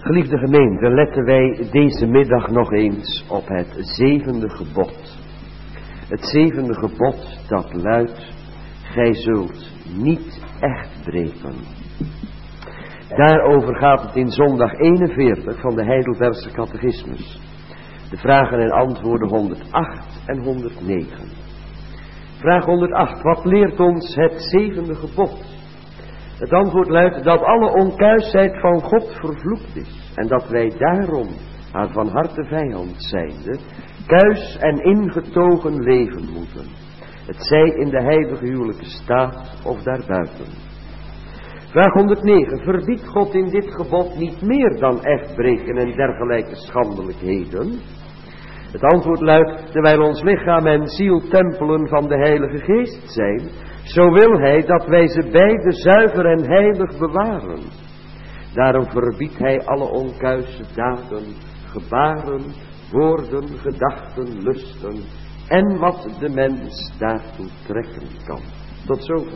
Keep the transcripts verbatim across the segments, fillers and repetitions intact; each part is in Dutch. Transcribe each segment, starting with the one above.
Geliefde gemeente, letten wij deze middag nog eens op het zevende gebod. Het zevende gebod dat luidt: gij zult niet echt breken. Daarover gaat het in zondag eenenveertig van de Heidelbergse catechismus. De vragen en antwoorden honderdacht en honderdnegen. Vraag honderdacht, wat leert ons het zevende gebod? Het antwoord luidt dat alle onkuisheid van God vervloekt is. En dat wij daarom, haar van harte vijand zijnde, kuis en ingetogen leven moeten. Het zij in de heilige huwelijke staat of daarbuiten. Vraag honderdnegen, verbiedt God in dit gebod niet meer dan echtbreken en dergelijke schandelijkheden? Het antwoord luidt, terwijl ons lichaam en ziel tempelen van de Heilige Geest zijn, zo wil hij dat wij ze beide zuiver en heilig bewaren. Daarom verbiedt hij alle onkuise daden, gebaren, woorden, gedachten, lusten en wat de mens daartoe trekken kan. Tot zover.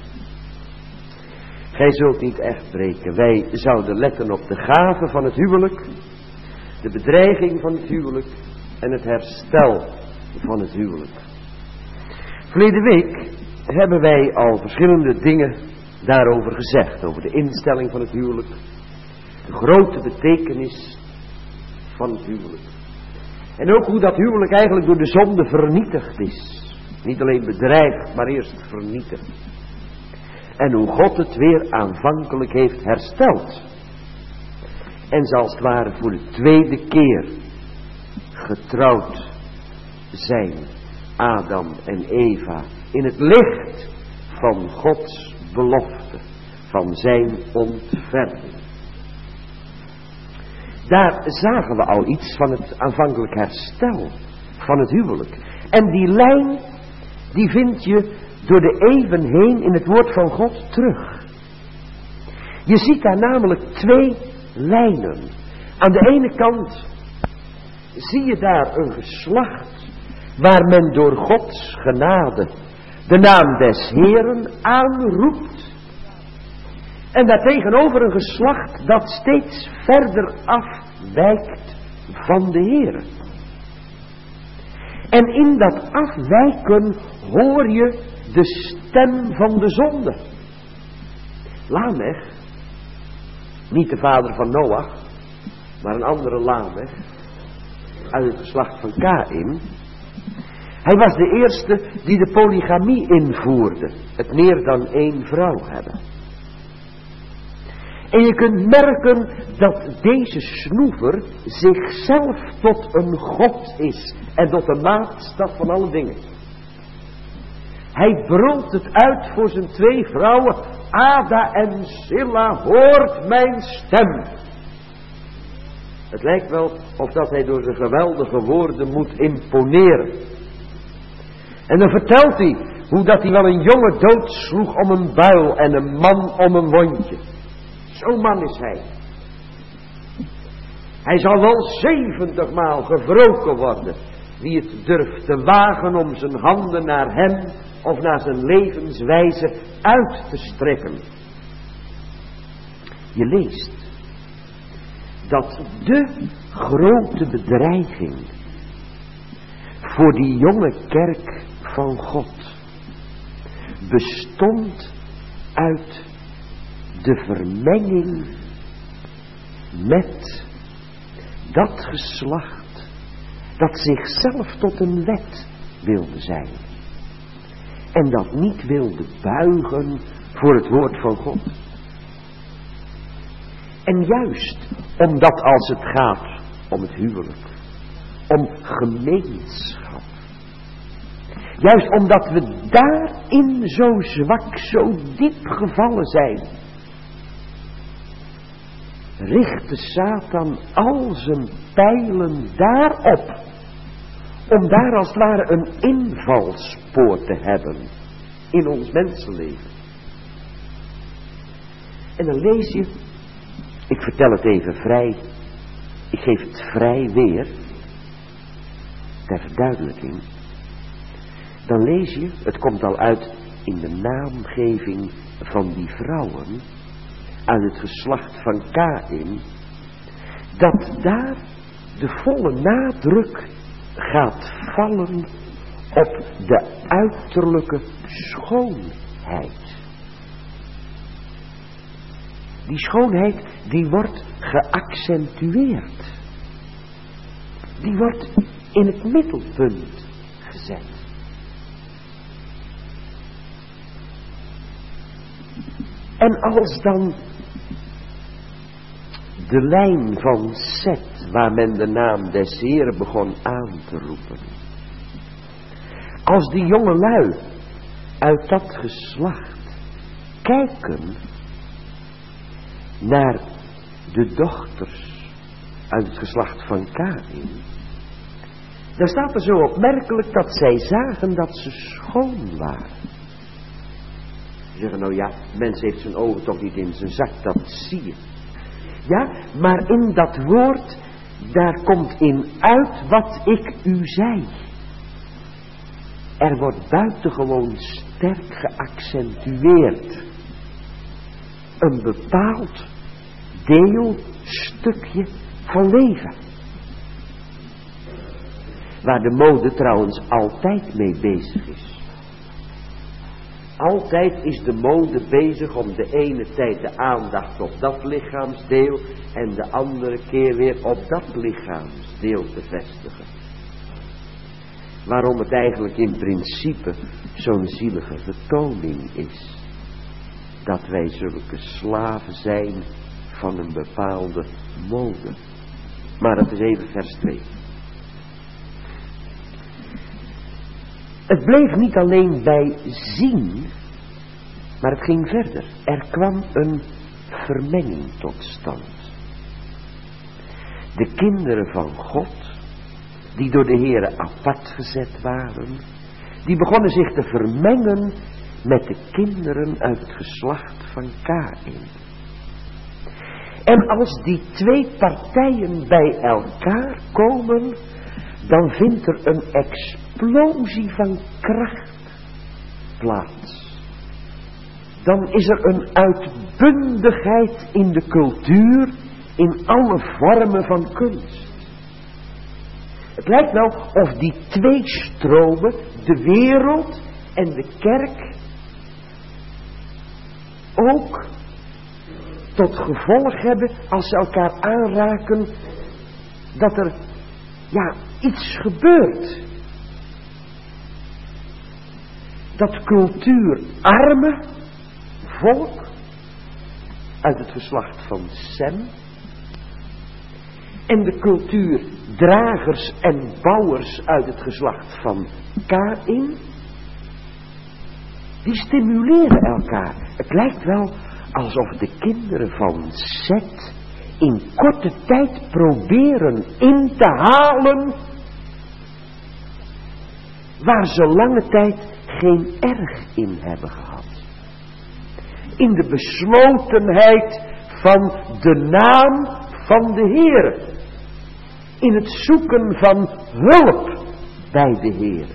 Gij zult niet echt breken. Wij zouden letten op de gave van het huwelijk, de bedreiging van het huwelijk en het herstel van het huwelijk. Verleden week hebben wij al verschillende dingen daarover gezegd. Over de instelling van het huwelijk. De grote betekenis van het huwelijk. En ook hoe dat huwelijk eigenlijk door de zonde vernietigd is. Niet alleen bedreigd, maar eerst vernietigd. En hoe God het weer aanvankelijk heeft hersteld. En ze als het ware voor de tweede keer getrouwd zijn. Adam en Eva. In het licht van Gods belofte. Van zijn ontferming. Daar zagen we al iets van het aanvankelijk herstel van het huwelijk. En die lijn, die vind je door de eeuwen heen in het woord van God terug. Je ziet daar namelijk twee lijnen. Aan de ene kant zie je daar een geslacht waar men door Gods genade de naam des Heeren aanroept. En daartegenover een geslacht dat steeds verder afwijkt van de Heere. En in dat afwijken hoor je de stem van de zonde. Lamech, niet de vader van Noach, maar een andere Lamech, uit het geslacht van Kaïn. Hij was de eerste die de polygamie invoerde, het meer dan één vrouw hebben. En je kunt merken dat deze snoever zichzelf tot een god is en tot een maatstaf van alle dingen. Hij brult het uit voor zijn twee vrouwen, Ada en Silla, hoort mijn stem. Het lijkt wel of dat hij door zijn geweldige woorden moet imponeren. En dan vertelt hij hoe dat hij wel een jongen doodsloeg om een buil en een man om een wondje. Zo'n man is hij. Hij zal wel zeventigmaal gewroken worden. Wie het durft te wagen om zijn handen naar hem of naar zijn levenswijze uit te strekken. Je leest dat de grote bedreiging voor die jonge kerk van God bestond uit de vermenging met dat geslacht dat zichzelf tot een wet wilde zijn. En dat niet wilde buigen voor het woord van God. En juist omdat als het gaat om het huwelijk, om gemeenschap. Juist omdat we daarin zo zwak, zo diep gevallen zijn. Richt de Satan al zijn pijlen daarop. Om daar als het ware een invalspoort te hebben in ons mensenleven. En dan lees je, ik vertel het even vrij, ik geef het vrij weer, ter verduidelijking. Dan lees je, het komt al uit in de naamgeving van die vrouwen, uit het geslacht van Kaïn, dat daar de volle nadruk gaat vallen op de uiterlijke schoonheid. Die schoonheid die wordt geaccentueerd. Die wordt in het middelpunt gezet. En als dan de lijn van Zet, waar men de naam des Heeren begon aan te roepen. Als die jonge lui uit dat geslacht kijken naar de dochters uit het geslacht van Kain, dan staat er zo opmerkelijk dat zij zagen dat ze schoon waren. Ze zeggen, nou ja, mens heeft zijn ogen toch niet in zijn zak, dat zie je. Ja, maar in dat woord, daar komt in uit wat ik u zei. Er wordt buitengewoon sterk geaccentueerd een bepaald deel, stukje van leven. Waar de mode trouwens altijd mee bezig is. Altijd is de mode bezig om de ene tijd de aandacht op dat lichaamsdeel en de andere keer weer op dat lichaamsdeel te vestigen. Waarom het eigenlijk in principe zo'n zielige vertoning is. Dat wij zulke slaven zijn van een bepaalde mode. Maar dat is even vers twee. Het bleef niet alleen bij zien, maar het ging verder. Er kwam een vermenging tot stand. De kinderen van God, die door de Heere apart gezet waren, die begonnen zich te vermengen met de kinderen uit het geslacht van Kain. En als die twee partijen bij elkaar komen, dan vindt er een explosie van kracht plaats. Dan is er een uitbundigheid in de cultuur, in alle vormen van kunst. Het lijkt nou of die twee stromen, de wereld en de kerk, ook tot gevolg hebben, als ze elkaar aanraken, dat er, ja, iets gebeurt. Dat cultuurarme volk uit het geslacht van Sem en de cultuurdragers en bouwers uit het geslacht van Kain, die stimuleren elkaar. Het lijkt wel alsof de kinderen van Zet in korte tijd proberen in te halen waar ze lange tijd geen erg in hebben gehad. In de beslotenheid van de naam van de Heere. In het zoeken van hulp bij de Heere.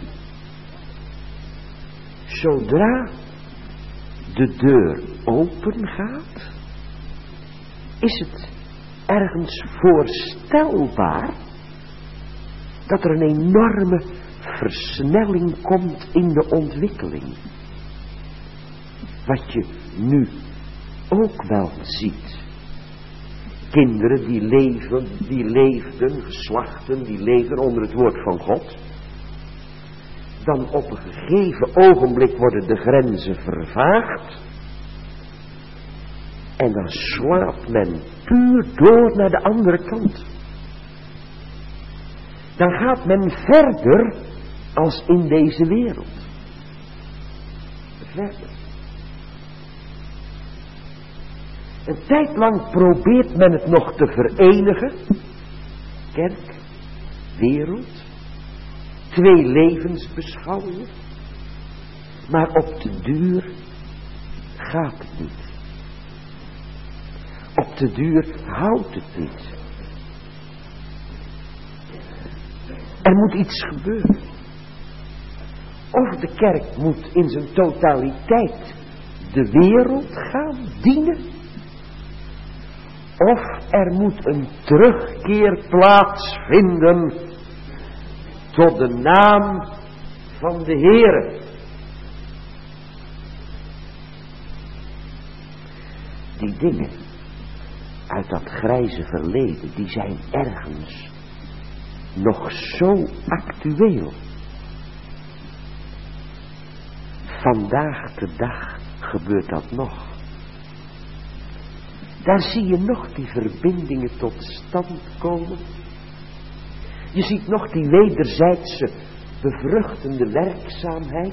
Zodra de deur open gaat, is het ergens voorstelbaar dat er een enorme versnelling komt in de ontwikkeling. Wat je nu ook wel ziet. Kinderen die leven, die leefden, geslachten die leefden onder het woord van God. Dan op een gegeven ogenblik worden de grenzen vervaagd. En dan slaat men puur door naar de andere kant. Dan gaat men verder als in deze wereld. Verder. Een tijd lang probeert men het nog te verenigen. Kerk, wereld, twee levensbeschouwingen. Maar op de duur gaat het niet. Op de duur houdt het niet. Er moet iets gebeuren. Of de kerk moet in zijn totaliteit de wereld gaan dienen. Of er moet een terugkeer plaatsvinden tot de naam van de Heere. Die dingen uit dat grijze verleden, die zijn ergens nog zo actueel. Vandaag de dag gebeurt dat nog. Daar zie je nog die verbindingen tot stand komen. Je ziet nog die wederzijdse bevruchtende werkzaamheid.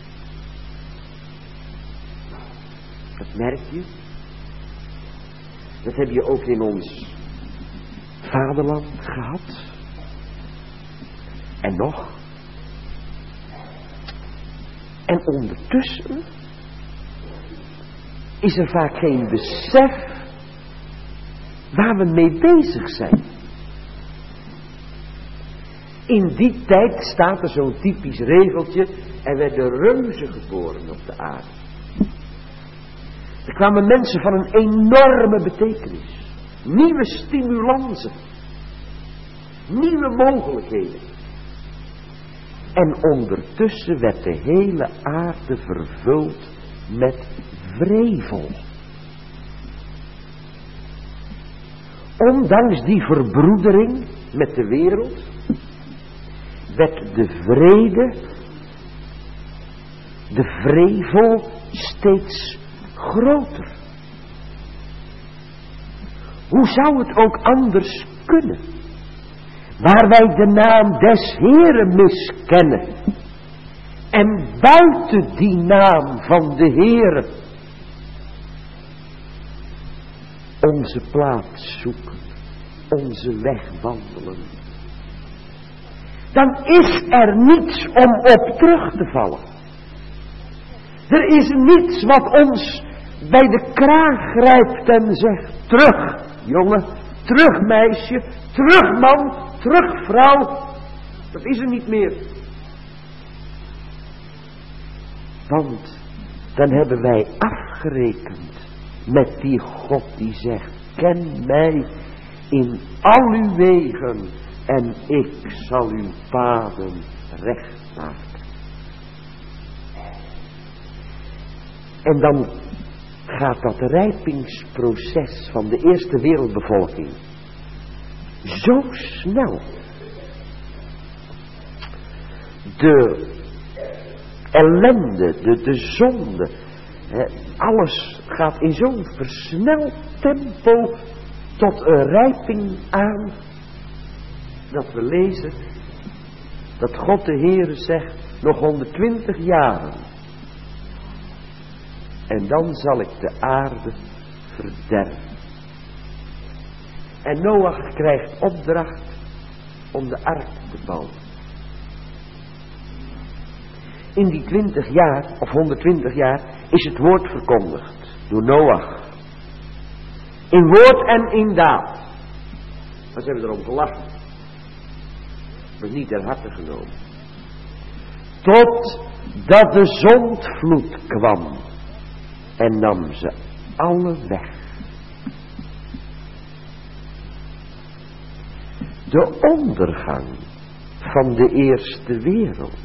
Dat merk je. Dat heb je ook in ons vaderland gehad. En nog. En ondertussen is er vaak geen besef waar we mee bezig zijn. In die tijd staat er zo'n typisch regeltje: er werden reuzen geboren op de aarde. Er kwamen mensen van een enorme betekenis. Nieuwe stimulansen. Nieuwe mogelijkheden. En ondertussen werd de hele aarde vervuld met wrevel. Ondanks die verbroedering met de wereld werd de vrede, de wrevel steeds groter. Hoe zou het ook anders kunnen? Waar wij de naam des Heeren miskennen. En buiten die naam van de Heere onze plaats zoeken. Onze weg wandelen. Dan is er niets om op terug te vallen. Er is niets wat ons bij de kraag grijpt en zegt: terug, jongen, terug, meisje, terug, man, terug, vrouw. Dat is er niet meer. Want dan hebben wij afgerekend met die God die zegt: ken mij in al uw wegen en ik zal uw paden recht maken. En dan gaat dat rijpingsproces van de eerste wereldbevolking zo snel. De ellende, de, de zonde, hè, alles gaat in zo'n versneld tempo tot een rijping aan, dat we lezen dat God de Heere zegt: nog honderdtwintig jaren en dan zal ik de aarde verderven. En Noach krijgt opdracht om de ark te bouwen. In die twintig jaar, of honderdtwintig jaar, is het woord verkondigd door Noach. In woord en in daad. Maar ze hebben erom gelachen. Maar niet ter harte genomen. Totdat de zondvloed kwam. En nam ze alle weg. De ondergang van de eerste wereld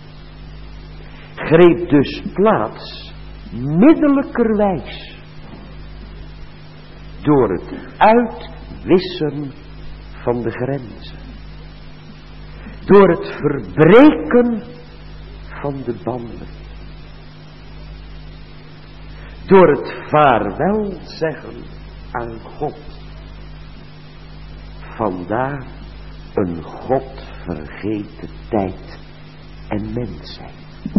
greep dus plaats middelijkerwijs door het uitwissen van de grenzen, door het verbreken van de banden, door het vaarwel zeggen aan God. Vandaar een God vergeten tijd en mensheid.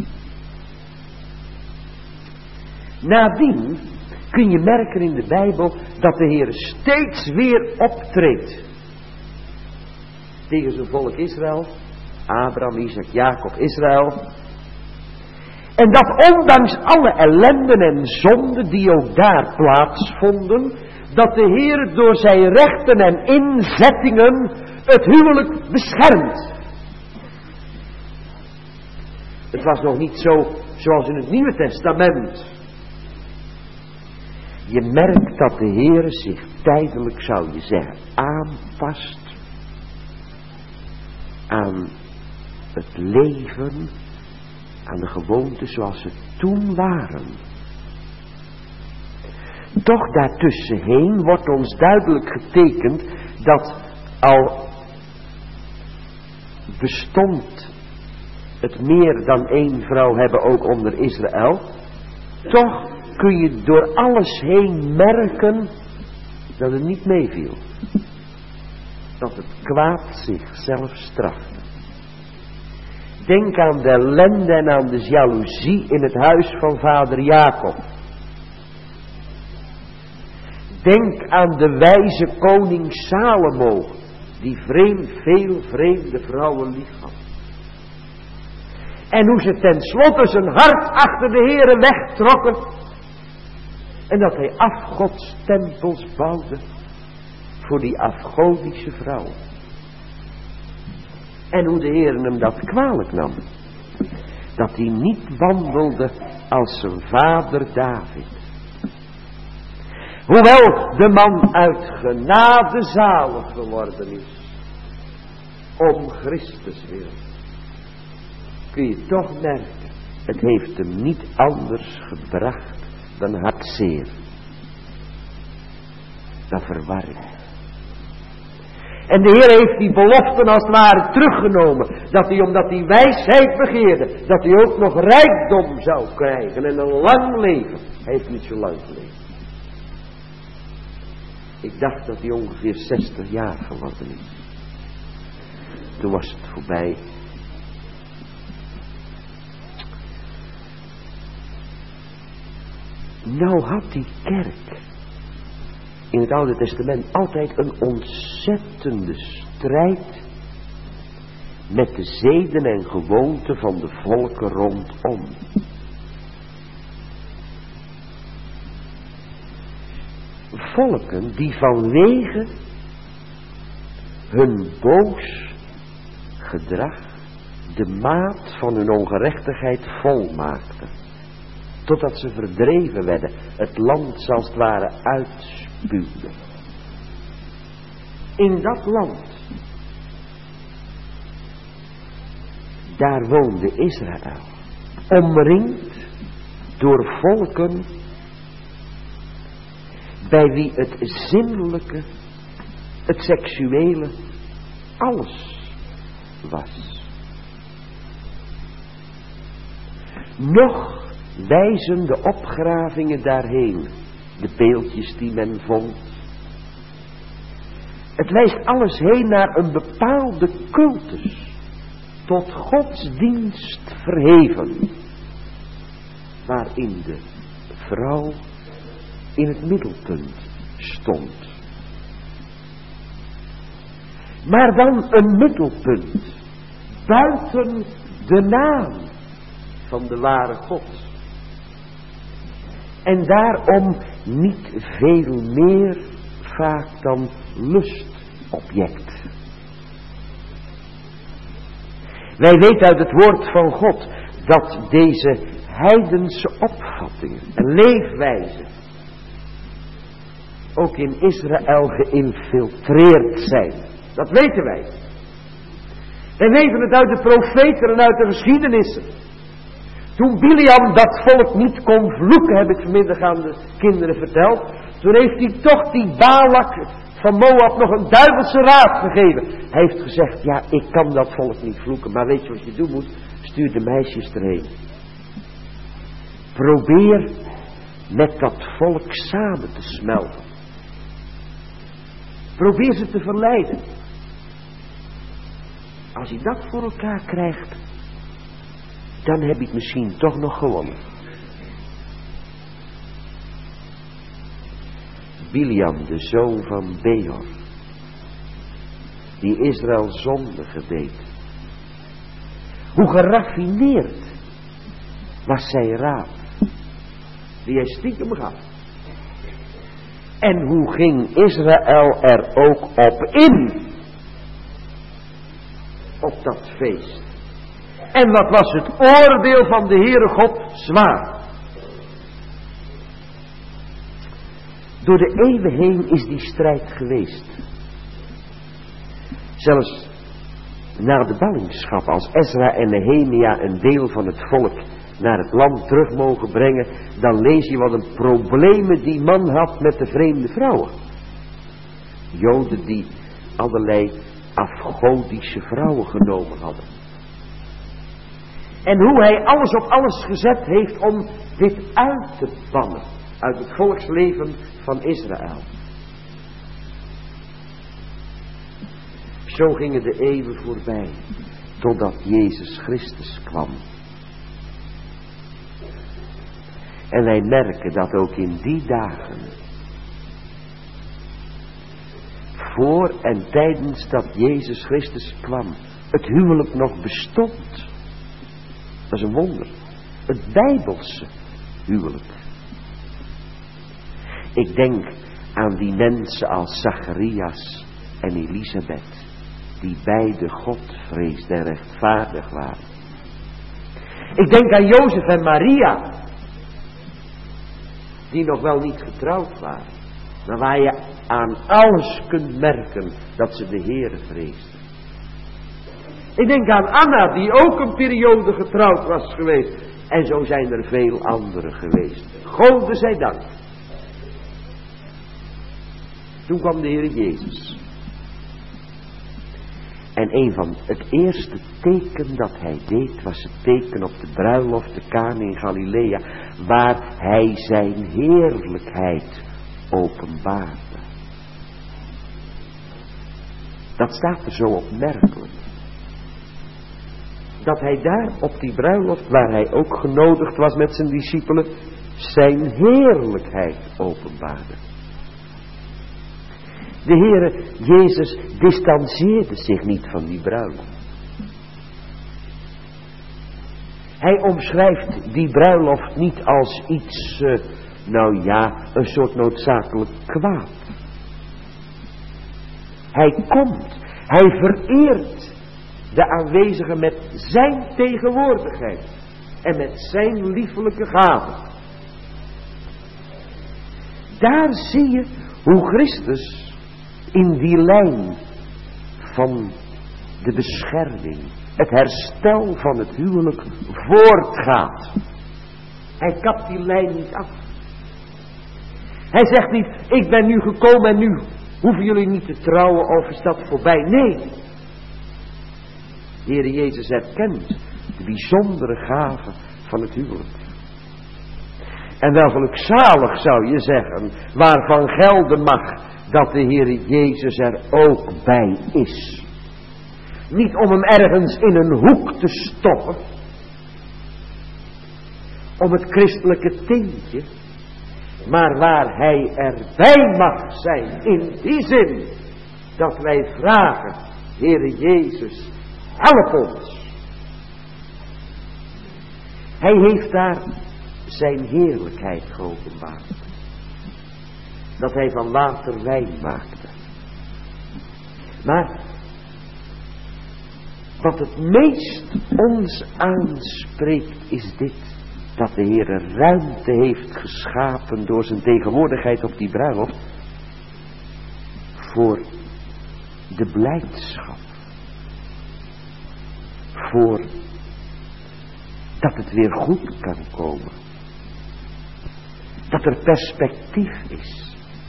Nadien kun je merken in de Bijbel dat de Heer steeds weer optreedt tegen zijn volk Israël. Abraham, Isaac, Jacob, Israël. En dat ondanks alle ellenden en zonden die ook daar plaatsvonden, dat de Heer door zijn rechten en inzettingen het huwelijk beschermt. Het was nog niet zo zoals in het Nieuwe Testament. Je merkt dat de Heere zich tijdelijk, zou je zeggen, aanpast aan het leven, aan de gewoonten zoals ze toen waren. Toch daartussenheen wordt ons duidelijk getekend dat al bestond het meer dan één vrouw hebben ook onder Israël, toch kun je door alles heen merken dat het niet meeviel. Dat het kwaad zichzelf strafte. Denk aan de ellende en aan de jaloezie in het huis van vader Jacob. Denk aan de wijze koning Salomo, die vreemd, veel vreemde vrouwen lief had. En hoe ze tenslotte zijn hart achter de Heere wegtrokken. En dat hij afgodstempels bouwde voor die afgodische vrouw. En hoe de Heere hem dat kwalijk nam. Dat hij niet wandelde als zijn vader David. Hoewel de man uit genade zalig geworden is. Om Christus wil. Kun je toch merken. Het heeft hem niet anders gebracht dan hartzeer. Dan verwarring. En de Heer heeft die beloften als het ware teruggenomen. Dat hij, omdat hij wijsheid begeerde, dat hij ook nog rijkdom zou krijgen en een lang leven. Hij heeft niet zo lang geleefd. Ik dacht dat hij ongeveer zestig jaar geworden is. Toen was het voorbij. Nou had die kerk in het Oude Testament altijd een ontzettende strijd met de zeden en gewoonten van de volken rondom. Volken die vanwege hun boos gedrag de maat van hun ongerechtigheid volmaakten. Totdat ze verdreven werden, het land als het ware uitspuwden. In dat land, daar woonde Israël, omringd door volken bij wie het zinnelijke, het seksuele, alles was. Nog wijzen de opgravingen daarheen, de beeldjes die men vond. Het wijst alles heen naar een bepaalde cultus, tot godsdienst verheven, waarin de vrouw in het middelpunt stond. Maar dan een middelpunt buiten de naam van de ware God. En daarom niet veel meer vaak dan lustobject. Wij weten uit het woord van God dat deze heidense opvattingen en leefwijzen ook in Israël geïnfiltreerd zijn. Dat weten wij. Wij weten het uit de profeten en uit de geschiedenissen. Toen Biliam dat volk niet kon vloeken, heb ik vanmiddag aan de kinderen verteld. Toen heeft hij toch die Balak van Moab nog een duivelse raad gegeven. Hij heeft gezegd, ja, ik kan dat volk niet vloeken, maar weet je wat je doen moet? Stuur de meisjes erheen. Probeer met dat volk samen te smelten. Probeer ze te verleiden. Als je dat voor elkaar krijgt, dan heb ik misschien toch nog gewonnen. Biliam, de zoon van Beor, die Israël zondige deed. Hoe geraffineerd was zijn raad, die hij stiekem gaf. En hoe ging Israël er ook op in, op dat feest. En wat was het oordeel van de Heere God? Zwaar. Door de eeuwen heen is die strijd geweest. Zelfs na de ballingschap, als Ezra en Nehemia een deel van het volk naar het land terug mogen brengen, dan lees je wat een problemen die man had met de vreemde vrouwen. Joden die allerlei afgodische vrouwen genomen hadden. En hoe hij alles op alles gezet heeft om dit uit te bannen uit het volksleven van Israël. Zo gingen de eeuwen voorbij, totdat Jezus Christus kwam. En wij merken dat ook in die dagen, voor en tijdens dat Jezus Christus kwam, het huwelijk nog bestond. Dat is een wonder. Het Bijbelse huwelijk. Ik denk aan die mensen als Zacharias en Elisabeth, die beide God vreesden en rechtvaardig waren. Ik denk aan Jozef en Maria, die nog wel niet getrouwd waren, maar waar je aan alles kunt merken dat ze de Heere vreesden. Ik denk aan Anna, die ook een periode getrouwd was geweest. En zo zijn er veel anderen geweest. Gode zij dank. Toen kwam de Heer Jezus. En een van het eerste teken dat hij deed, was het teken op de bruiloft te Kana in Galilea, waar hij zijn heerlijkheid openbaarde. Dat staat er zo opmerkelijk. Dat hij daar op die bruiloft, waar hij ook genodigd was met zijn discipelen, zijn heerlijkheid openbaarde. De Heere Jezus distanceerde zich niet van die bruiloft. Hij omschrijft die bruiloft niet als iets, uh, nou ja, een soort noodzakelijk kwaad. Hij komt, hij vereert de aanwezigen met zijn tegenwoordigheid en met zijn liefelijke gaven. Daar zie je hoe Christus in die lijn van de bescherming, het herstel van het huwelijk voortgaat. Hij kapt die lijn niet af. Hij zegt niet, ik ben nu gekomen en nu hoeven jullie niet te trouwen of is dat voorbij. Nee. De Heer Jezus erkent de bijzondere gave van het huwelijk. En wel gelukzalig zou je zeggen, waarvan gelden mag dat de Heer Jezus er ook bij is. Niet om hem ergens in een hoek te stoppen, om het christelijke tintje, maar waar hij erbij mag zijn, in die zin dat wij vragen, Heer Jezus, help ons. Hij heeft daar zijn heerlijkheid geopenbaard. Dat hij van water wijn maakte. Maar wat het meest ons aanspreekt is dit. Dat de Heer ruimte heeft geschapen door zijn tegenwoordigheid op die bruiloft. Voor de blijdschap. Voor dat het weer goed kan komen. Dat er perspectief is.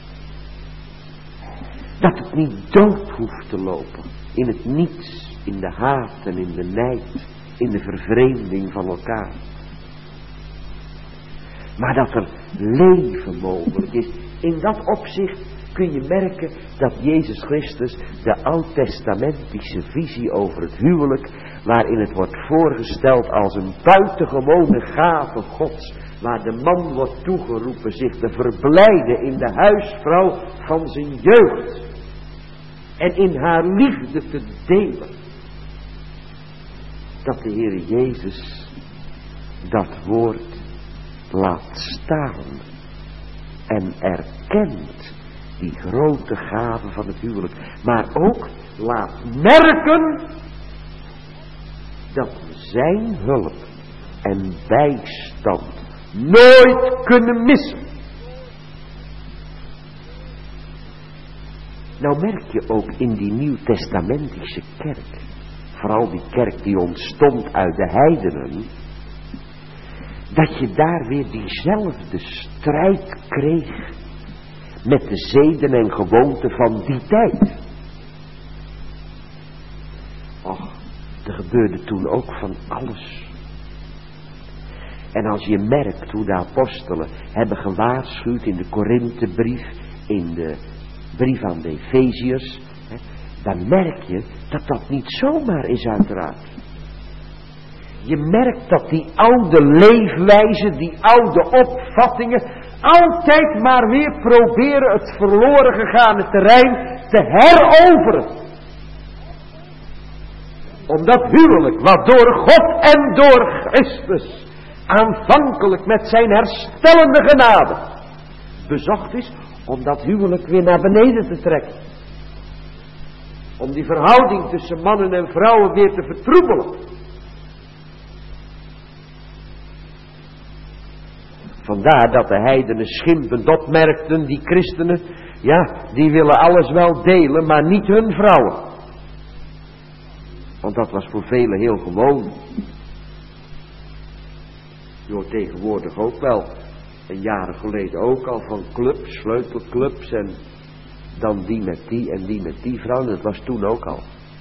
Dat het niet dood hoeft te lopen. In het niets, in de haat en in de nijd. In de vervreemding van elkaar. Maar dat er leven mogelijk is. In dat opzicht kun je merken dat Jezus Christus de oud-testamentische visie over het huwelijk, waarin het wordt voorgesteld als een buitengewone gave Gods, waar de man wordt toegeroepen zich te verblijden in de huisvrouw van zijn jeugd en in haar liefde te delen, dat de Heer Jezus dat woord laat staan en erkent die grote gave van het huwelijk, maar ook laat merken dat we zijn hulp en bijstand nooit kunnen missen. Nou merk je ook in die nieuwtestamentische kerk, vooral die kerk die ontstond uit de heidenen, dat je daar weer diezelfde strijd kreeg met de zeden en gewoonten van die tijd. Och, er gebeurde toen ook van alles. En als je merkt hoe de apostelen hebben gewaarschuwd in de Korinthebrief, in de brief aan de Efeziërs, dan merk je dat dat niet zomaar is uiteraard. Je merkt dat die oude leefwijze, die oude opvattingen, altijd maar weer proberen het verloren gegane terrein te heroveren. Omdat huwelijk, wat door God en door Christus aanvankelijk met zijn herstellende genade bezocht is, om dat huwelijk weer naar beneden te trekken. Om die verhouding tussen mannen en vrouwen weer te vertroebelen. Vandaar dat de heidenen schimpend opmerkten, die christenen, ja, die willen alles wel delen, maar niet hun vrouwen. Want dat was voor velen heel gewoon. Je hoort tegenwoordig ook wel, een jaren geleden ook al, van clubs, sleutelclubs en dan die met die en die met die vrouw. Dat was toen ook al.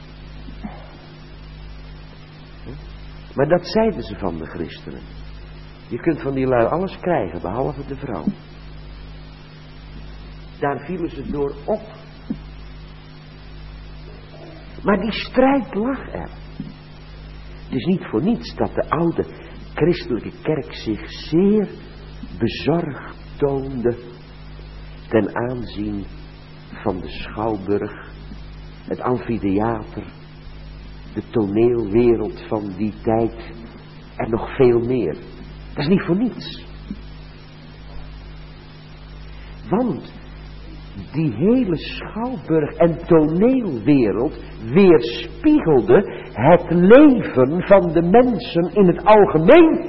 Maar dat zeiden ze van de christenen. Je kunt van die lui alles krijgen, behalve de vrouw. Daar vielen ze door op. Maar die strijd lag er. Het is niet voor niets dat de oude christelijke kerk zich zeer bezorgd toonde ten aanzien van de schouwburg, het amfitheater, de toneelwereld van die tijd en nog veel meer. Dat is niet voor niets. Want die hele schouwburg en toneelwereld weerspiegelde het leven van de mensen in het algemeen.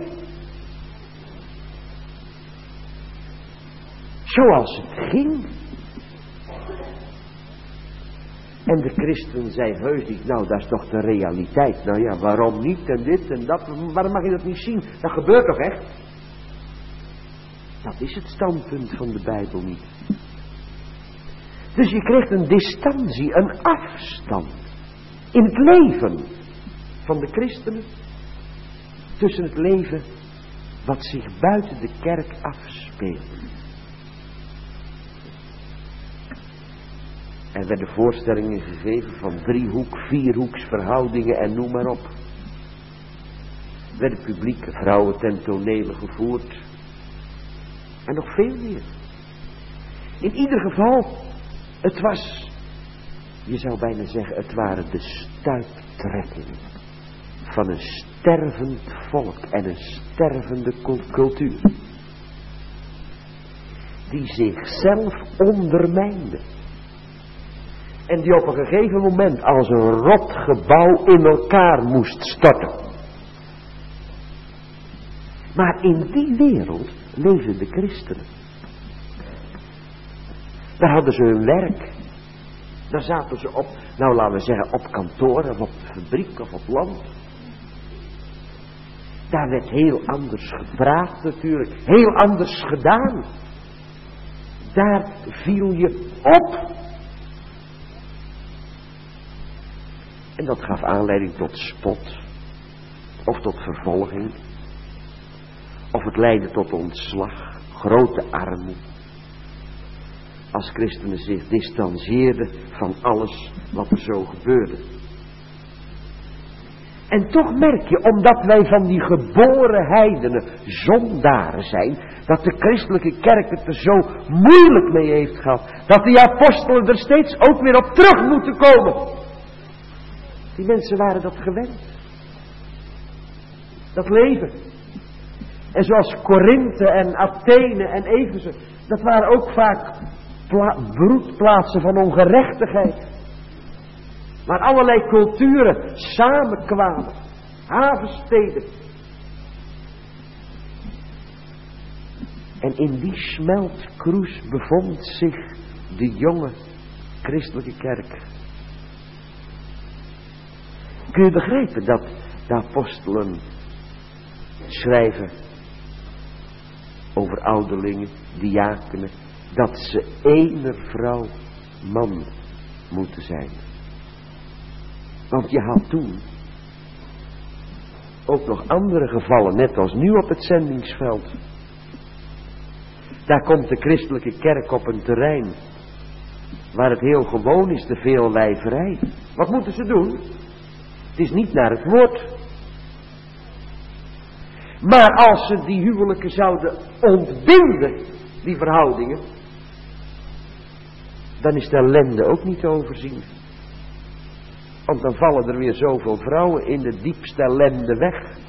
Zoals het ging. En de christen zei heus niet, nou dat is toch de realiteit. Nou ja, waarom niet en dit en dat, waarom mag je dat niet zien? Dat gebeurt toch echt? Dat is het standpunt van de Bijbel niet. Dus je kreeg een distantie, een afstand in het leven van de christenen tussen het leven wat zich buiten de kerk afspeelt. Er werden voorstellingen gegeven van driehoek, vierhoeks verhoudingen en noem maar op. Er werden publieke vrouwen ten tonele gevoerd. En nog veel meer. In ieder geval, het was, je zou bijna zeggen, het waren de stuiptrekkingen van een stervend volk en een stervende cultuur. Die zichzelf ondermijnde. En die op een gegeven moment als een rot gebouw in elkaar moest storten. Maar in die wereld leefden de christenen. Daar hadden ze hun werk. Daar zaten ze op, nou laten we zeggen, op kantoor of op de fabriek of op land. Daar werd heel anders gepraat natuurlijk. Heel anders gedaan. Daar viel je op. En dat gaf aanleiding tot spot. Of tot vervolging. Of het leidde tot ontslag. Grote armoede. Als christenen zich distancieerden van alles wat er zo gebeurde. En toch merk je, omdat wij van die geboren heidenen zondaren zijn, dat de christelijke kerk het er zo moeilijk mee heeft gehad. Dat die apostelen er steeds ook weer op terug moeten komen. Die mensen waren dat gewend. Dat leven. En zoals Korinthe en Athene en Efeze, dat waren ook vaak pla- broedplaatsen van ongerechtigheid. Waar allerlei culturen samenkwamen. Havensteden. En in die smeltkroes bevond zich de jonge christelijke kerk. Kun je begrijpen dat de apostelen schrijven over ouderlingen, diakenen, dat ze ener vrouw man moeten zijn. Want je had toen ook nog andere gevallen, net als nu op het zendingsveld. Daar komt de christelijke kerk op een terrein waar het heel gewoon is, de veelwijverij. Wat moeten ze doen? Het is niet naar het woord. Maar als ze die huwelijken zouden ontbinden, die verhoudingen, dan is de ellende ook niet te overzien. Want dan vallen er weer zoveel vrouwen in de diepste ellende weg.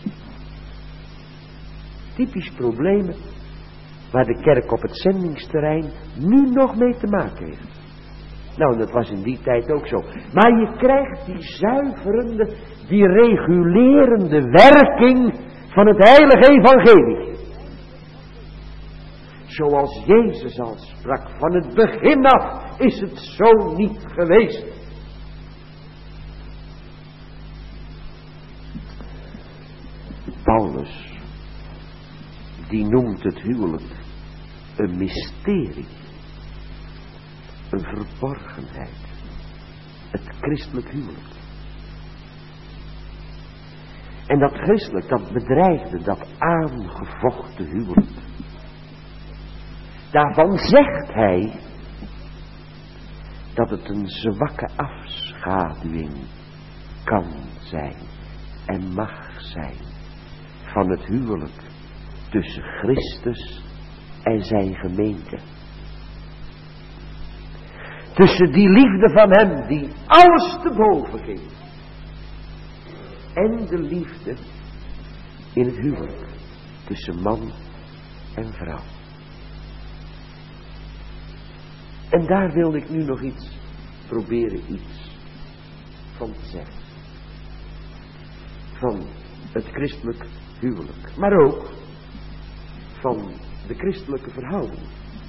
Typisch problemen waar de kerk op het zendingsterrein nu nog mee te maken heeft. Nou, dat was in die tijd ook zo. Maar je krijgt die zuiverende, die regulerende werking van het heilige evangelie. Zoals Jezus al sprak, van het begin af is het zo niet geweest. Paulus, die noemt het huwelijk een mysterie, een verborgenheid, het christelijk huwelijk. En dat christelijk, dat bedreigde, dat aangevochten huwelijk. Daarvan zegt hij dat het een zwakke afschaduwing kan zijn en mag zijn van het huwelijk tussen Christus en zijn gemeente. Tussen die liefde van hem die alles te boven ging en de liefde in het huwelijk tussen man en vrouw. En daar wil ik nu nog iets proberen iets van te zeggen. Van het christelijk huwelijk. Maar ook van de christelijke verhouding.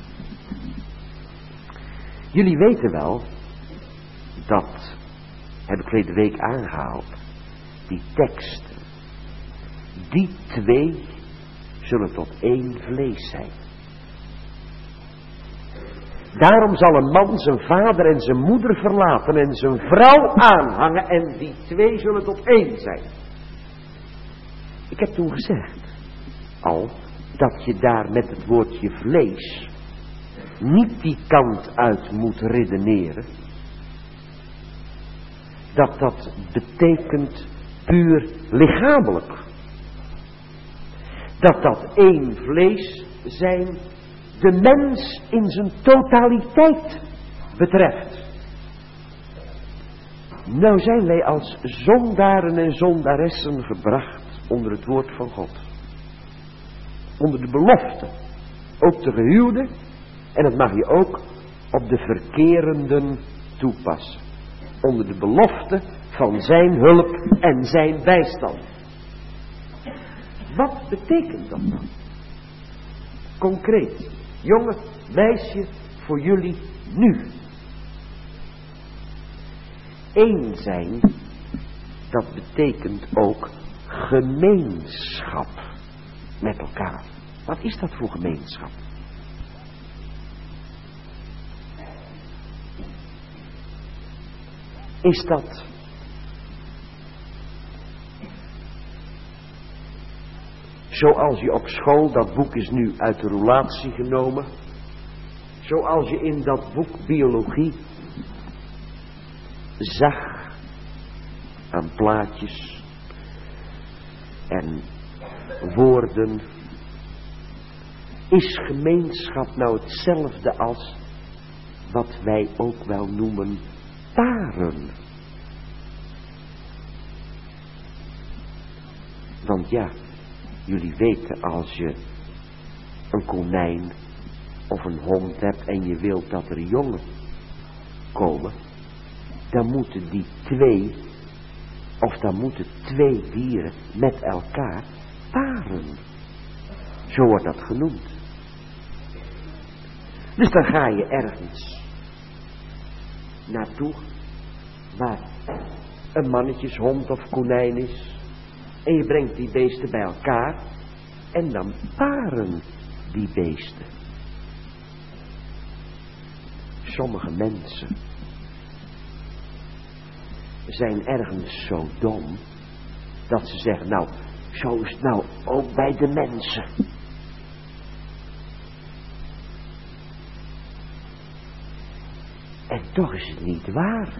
Jullie weten wel dat, heb ik verleden week aangehaald, die teksten, die twee zullen tot één vlees zijn. Daarom zal een man zijn vader en zijn moeder verlaten en zijn vrouw aanhangen en die twee zullen tot één zijn. Ik heb toen gezegd al dat je daar met het woordje vlees niet die kant uit moet redeneren. Dat dat betekent puur lichamelijk. Dat dat één vlees zijn de mens in zijn totaliteit betreft. Nou zijn wij als zondaren en zondaressen gebracht onder het woord van God. Onder de belofte. Ook de gehuwden. En dat mag je ook op de verkerenden toepassen. Onder de belofte van zijn hulp en zijn bijstand. Wat betekent dat dan? Concreet. Jongen, meisje, voor jullie nu. Eén zijn, dat betekent ook gemeenschap met elkaar. Wat is dat voor gemeenschap? Is dat zoals je op school, dat boek is nu uit de roulatie genomen, zoals je in dat boek biologie zag aan plaatjes en woorden, is gemeenschap nou hetzelfde als wat wij ook wel noemen paren. Want ja, jullie weten, als je een konijn of een hond hebt en je wilt dat er jongen komen, dan moeten die twee, of dan moeten twee dieren met elkaar paren. Zo wordt dat genoemd. Dus dan ga je ergens naartoe. Maar een mannetjeshond of konijn is. En je brengt die beesten bij elkaar. En dan paren die beesten. Sommige mensen zijn ergens zo dom dat ze zeggen, nou, zo is het nou ook bij de mensen. En toch is het niet waar.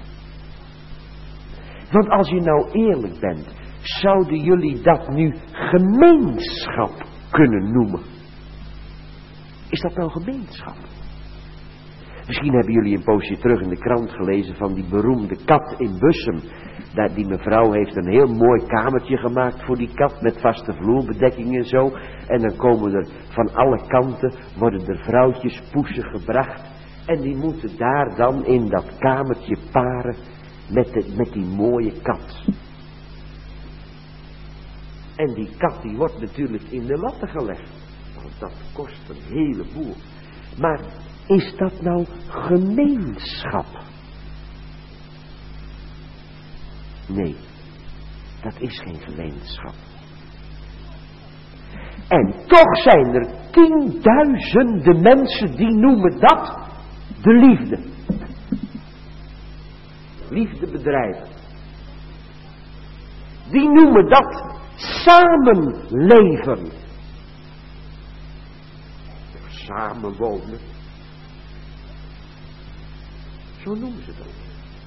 Want als je nou eerlijk bent, zouden jullie dat nu gemeenschap kunnen noemen? Is dat nou gemeenschap? Misschien hebben jullie een poosje terug in de krant gelezen van die beroemde kat in Bussum. Daar, die mevrouw heeft een heel mooi kamertje gemaakt voor die kat met vaste vloerbedekking en zo. En dan komen er van alle kanten, worden er vrouwtjes, poesen gebracht. En die moeten daar dan in dat kamertje paren met, de, met die mooie kat. En die kat die wordt natuurlijk in de latten gelegd. Want dat kost een heleboel. Maar is dat nou gemeenschap? Nee, dat is geen gemeenschap. En toch zijn er tienduizenden mensen die noemen dat de liefde. Liefdebedrijven. Die noemen dat samenleven. Of samenwonen. Zo noemen ze dat.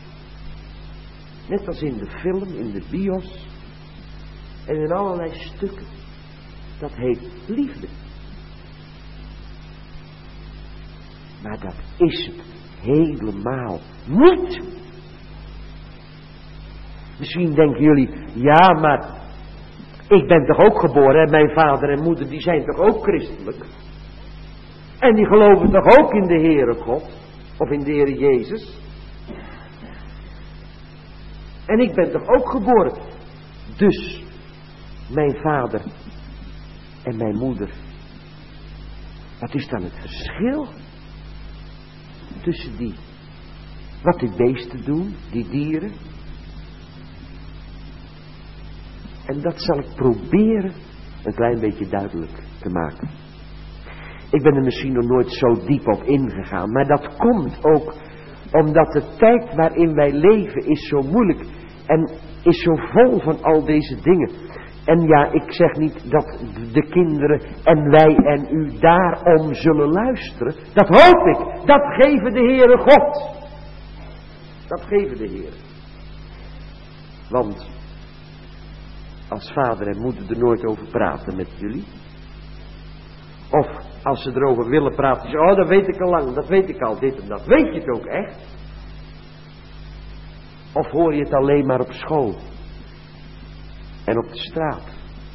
Net als in de film, in de bios. En in allerlei stukken. Dat heet liefde. Maar dat is het helemaal niet. Misschien denken jullie, ja, maar ik ben toch ook geboren en mijn vader en moeder die zijn toch ook christelijk. En die geloven toch ook in de Heere God. Of in de Heere Jezus. En ik ben toch ook geboren. Dus mijn vader en mijn moeder. Wat is dan het verschil tussen die, wat die beesten doen, die dieren? En dat zal ik proberen een klein beetje duidelijk te maken. Ik ben er misschien nog nooit zo diep op ingegaan, maar dat komt ook omdat de tijd waarin wij leven is zo moeilijk en is zo vol van al deze dingen. En ja, ik zeg niet dat de kinderen en wij en u daarom zullen luisteren. Dat hoop ik. Dat geven de Heere God. Dat geven de Heere. Want als vader en moeder er nooit over praten met jullie. Of als ze erover willen praten, zeggen, oh dat weet ik al lang, dat weet ik al, dit en dat. Weet je het ook echt? Of hoor je het alleen maar op school? En op de straat?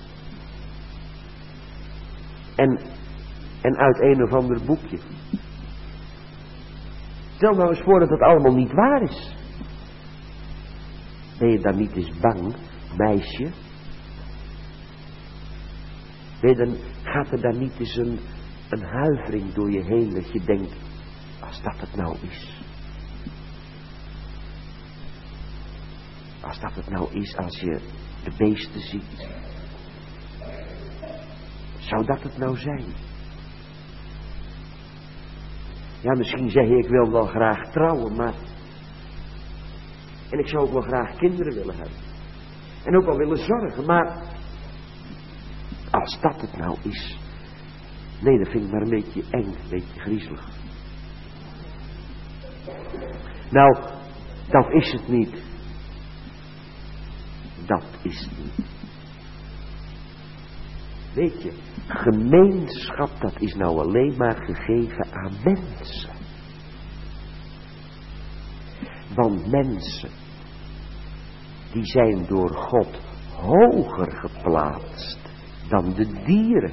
En, en uit een of ander boekje? Stel nou eens voor dat het allemaal niet waar is. Ben je dan niet eens bang, meisje? Ben je dan, gaat er dan niet eens een, een huivering door je heen dat je denkt, als dat het nou is? Als dat het nou is als je de beesten ziet. Zou dat het nou zijn? Ja, misschien zeg je, ik wil wel graag trouwen, maar... En ik zou ook wel graag kinderen willen hebben. En ook wel willen zorgen, maar... Als dat het nou is... Nee, dat vind ik maar een beetje eng, een beetje griezelig. Nou, dat is het niet. Dat is het niet. Weet je, gemeenschap, dat is nou alleen maar gegeven aan mensen. Want mensen, die zijn door God hoger geplaatst dan de dieren.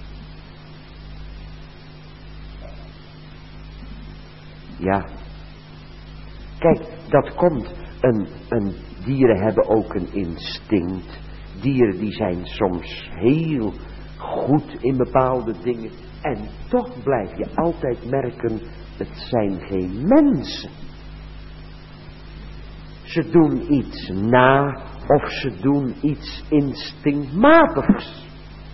Ja. Kijk, dat komt. Een, een, dieren hebben ook een instinct. Dieren die zijn soms heel goed in bepaalde dingen. En toch blijf je altijd merken, het zijn geen mensen. Ze doen iets na of ze doen iets instinctmatigs.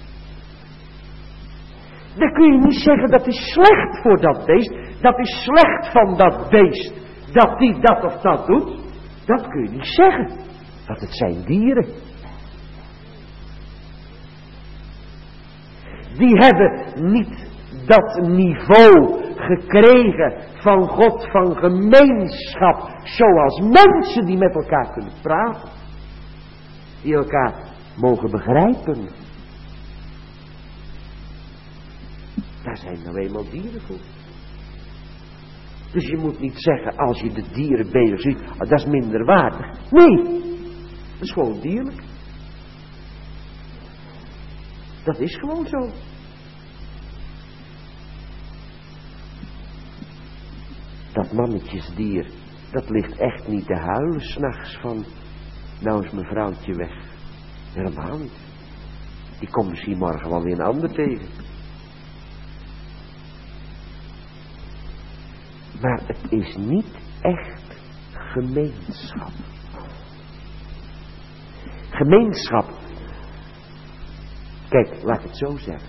Dan kun je niet zeggen dat is slecht voor dat beest. Dat is slecht van dat beest. Dat die dat of dat doet. Dat kun je niet zeggen. Want het zijn dieren. Die hebben niet dat niveau gekregen van God, van gemeenschap. Zoals mensen die met elkaar kunnen praten. Die elkaar mogen begrijpen. Daar zijn nou eenmaal dieren voor. Dus je moet niet zeggen als je de dieren bezig ziet, oh, dat is minder waardig. Nee, dat is gewoon dierlijk. Dat is gewoon zo. Dat mannetjesdier, dat ligt echt niet te huilen 's nachts van, nou is mijn vrouwtje weg. Helemaal niet. Die komt misschien morgen wel weer een ander tegen. Maar het is niet echt gemeenschap. Gemeenschap. Kijk, laat ik het zo zeggen.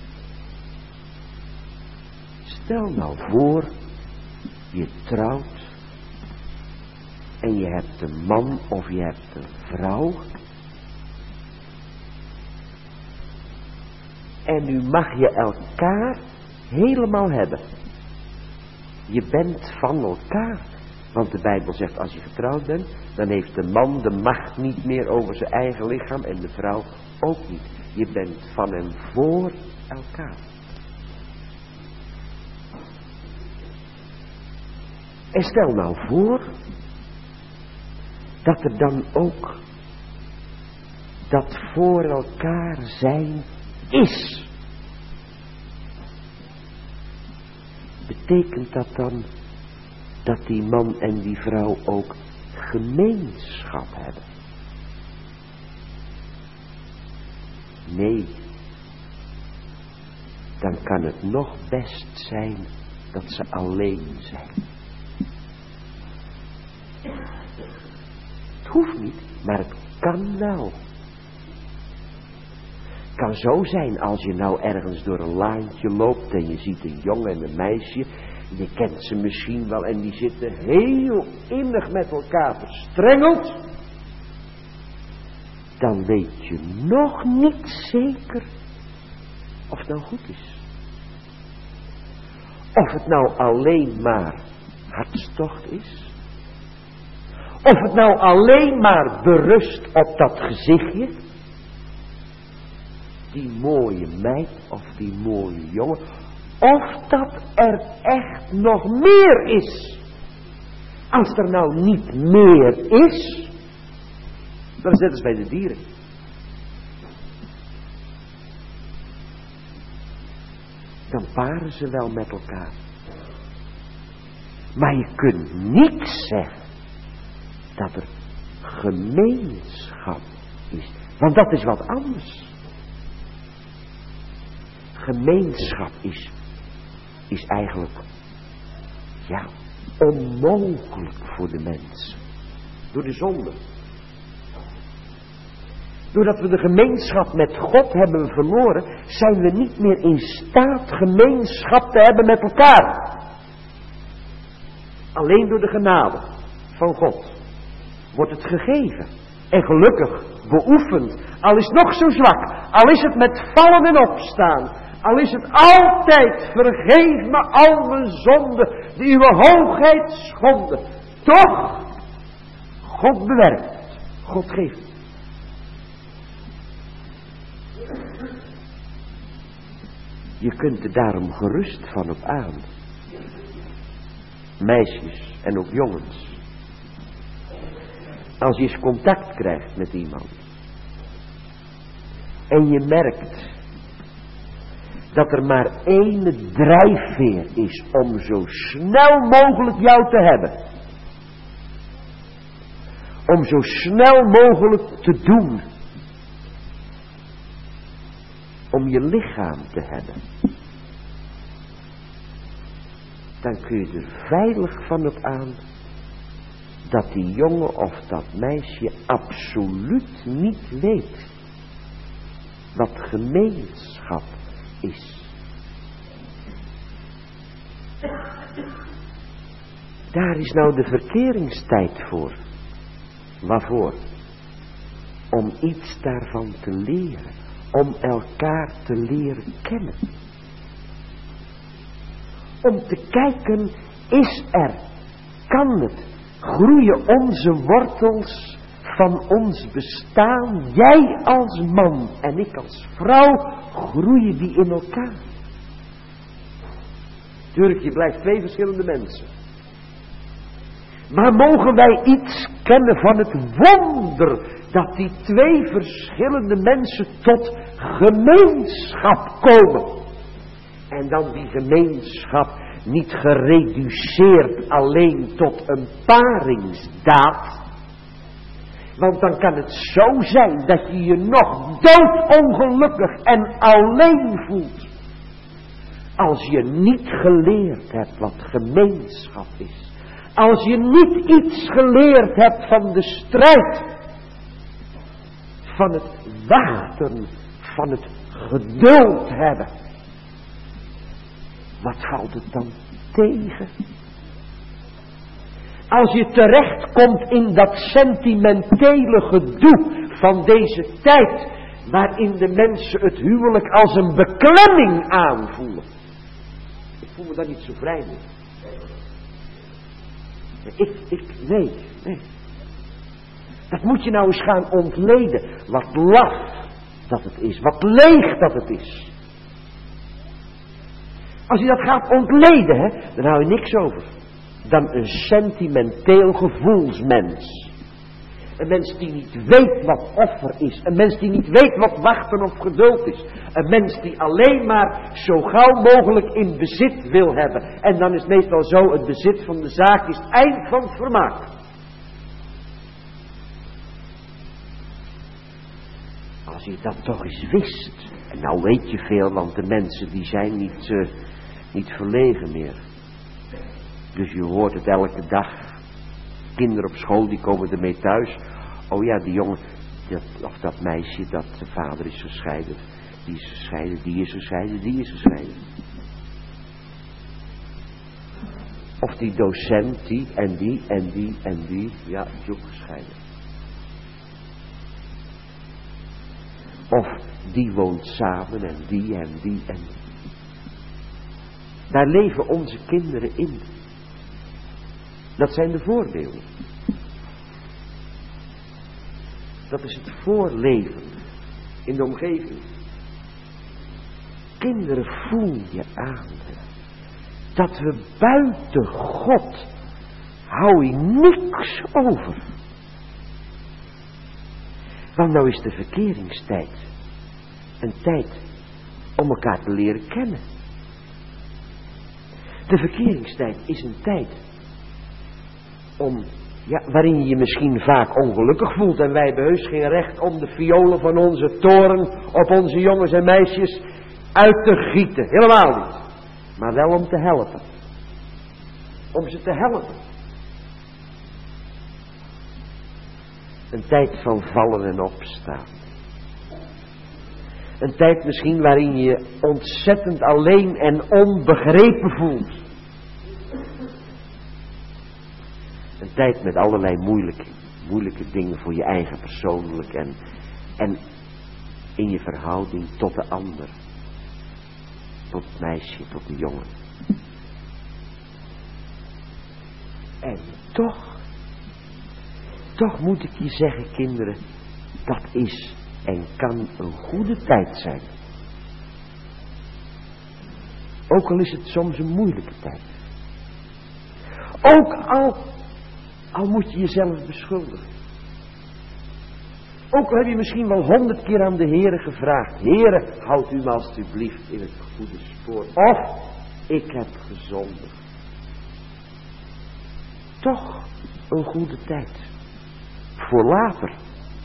Stel nou voor, je trouwt en je hebt een man of je hebt een vrouw. En nu mag je elkaar helemaal hebben. Je bent van elkaar. Want de Bijbel zegt, als je getrouwd bent, dan heeft de man de macht niet meer over zijn eigen lichaam en de vrouw ook niet. Je bent van en voor elkaar. En stel nou voor, dat er dan ook dat voor elkaar zijn is. Betekent dat dan dat die man en die vrouw ook gemeenschap hebben? Nee. Dan kan het nog best zijn dat ze alleen zijn. Het hoeft niet, maar het kan wel. Het kan zo zijn als je nou ergens door een laantje loopt en je ziet een jongen en een meisje. Je kent ze misschien wel en die zitten heel innig met elkaar verstrengeld. Dan weet je nog niet zeker of het nou goed is. Of het nou alleen maar hartstocht is. Of het nou alleen maar berust op dat gezichtje. Die mooie meid of die mooie jongen. Of dat er echt nog meer is. Als er nou niet meer is, dan is het dus bij de dieren. Dan paren ze wel met elkaar. Maar je kunt niet zeggen dat er gemeenschap is. Want dat is wat anders. Gemeenschap is, is eigenlijk, ja, onmogelijk voor de mensen. Door de zonde. Doordat we de gemeenschap met God hebben verloren, zijn we niet meer in staat gemeenschap te hebben met elkaar. Alleen door de genade van God wordt het gegeven. En gelukkig beoefend. Al is het nog zo zwak. Al is het met vallen en opstaan. Al is het altijd, vergeef me al mijn zonden, die uw hoogheid schonden. Toch, God bewerkt. God geeft. Je kunt er daarom gerust van op aan. Meisjes en ook jongens. Als je eens contact krijgt met iemand. En je merkt dat er maar één drijfveer is om zo snel mogelijk jou te hebben. Om zo snel mogelijk te doen. Om je lichaam te hebben. Dan kun je er veilig van op aan dat die jongen of dat meisje absoluut niet weet wat gemeenschap is. Daar is nou de verkeringstijd voor. Waarvoor? Om iets daarvan te leren. Om elkaar te leren kennen. Om te kijken, is er, kan het, groeien onze wortels van ons bestaan, jij als man en ik als vrouw, groeien die in elkaar. Tuurlijk, je blijft twee verschillende mensen. Maar mogen wij iets kennen van het wonder dat die twee verschillende mensen tot gemeenschap komen. En dan die gemeenschap niet gereduceerd alleen tot een paringsdaad. Want dan kan het zo zijn dat je je nog doodongelukkig en alleen voelt. Als je niet geleerd hebt wat gemeenschap is. Als je niet iets geleerd hebt van de strijd. Van het wachten. Van het geduld hebben. Wat valt het dan tegen? Als je terechtkomt in dat sentimentele gedoe van deze tijd. Waarin de mensen het huwelijk als een beklemming aanvoelen. Ik voel me daar niet zo vrij mee. Ik, ik, nee, nee. Dat moet je nou eens gaan ontleden. Wat laf dat het is. Wat leeg dat het is. Als je dat gaat ontleden, hè, dan hou je niks over. Dan een sentimenteel gevoelsmens. Een mens die niet weet wat offer is. Een mens die niet weet wat wachten of geduld is. Een mens die alleen maar zo gauw mogelijk in bezit wil hebben. En dan is het meestal zo, het bezit van de zaak is het eind van het vermaak. Als je dat toch eens wist. En nou weet je veel, want de mensen die zijn niet, uh, niet verlegen meer. Dus je hoort het elke dag. Kinderen op school die komen ermee thuis. Oh ja, die jongen, dat, of dat meisje, dat de vader is gescheiden. Die is gescheiden, die is gescheiden, die is gescheiden. Of die docent, die en die en die en die. Ja, die is ook gescheiden. Of die woont samen en die en die en die. Daar leven onze kinderen in. Dat zijn de voorbeelden. Dat is het voorleven in de omgeving. Kinderen, voel je aan. Dat we buiten God hou je niks over. Want nou is de verkeringstijd een tijd om elkaar te leren kennen. De verkeringstijd is een tijd om, ja, waarin je je misschien vaak ongelukkig voelt. En wij hebben heus geen recht om de violen van onze toren op onze jongens en meisjes uit te gieten. Helemaal niet. Maar wel om te helpen. Om ze te helpen. Een tijd van vallen en opstaan. Een tijd misschien waarin je je ontzettend alleen en onbegrepen voelt. Een tijd met allerlei moeilijke, moeilijke dingen voor je eigen persoonlijk en, en in je verhouding tot de ander. Tot het meisje, tot de jongen. En toch, toch moet ik je zeggen, kinderen, dat is en kan een goede tijd zijn. Ook al is het soms een moeilijke tijd. Ook al, al moet je jezelf beschuldigen. Ook al heb je misschien wel honderd keer aan de Heere gevraagd. Heere, houd u me alstublieft in het goede spoor. Of, ik heb gezondigd. Toch een goede tijd. Voor later.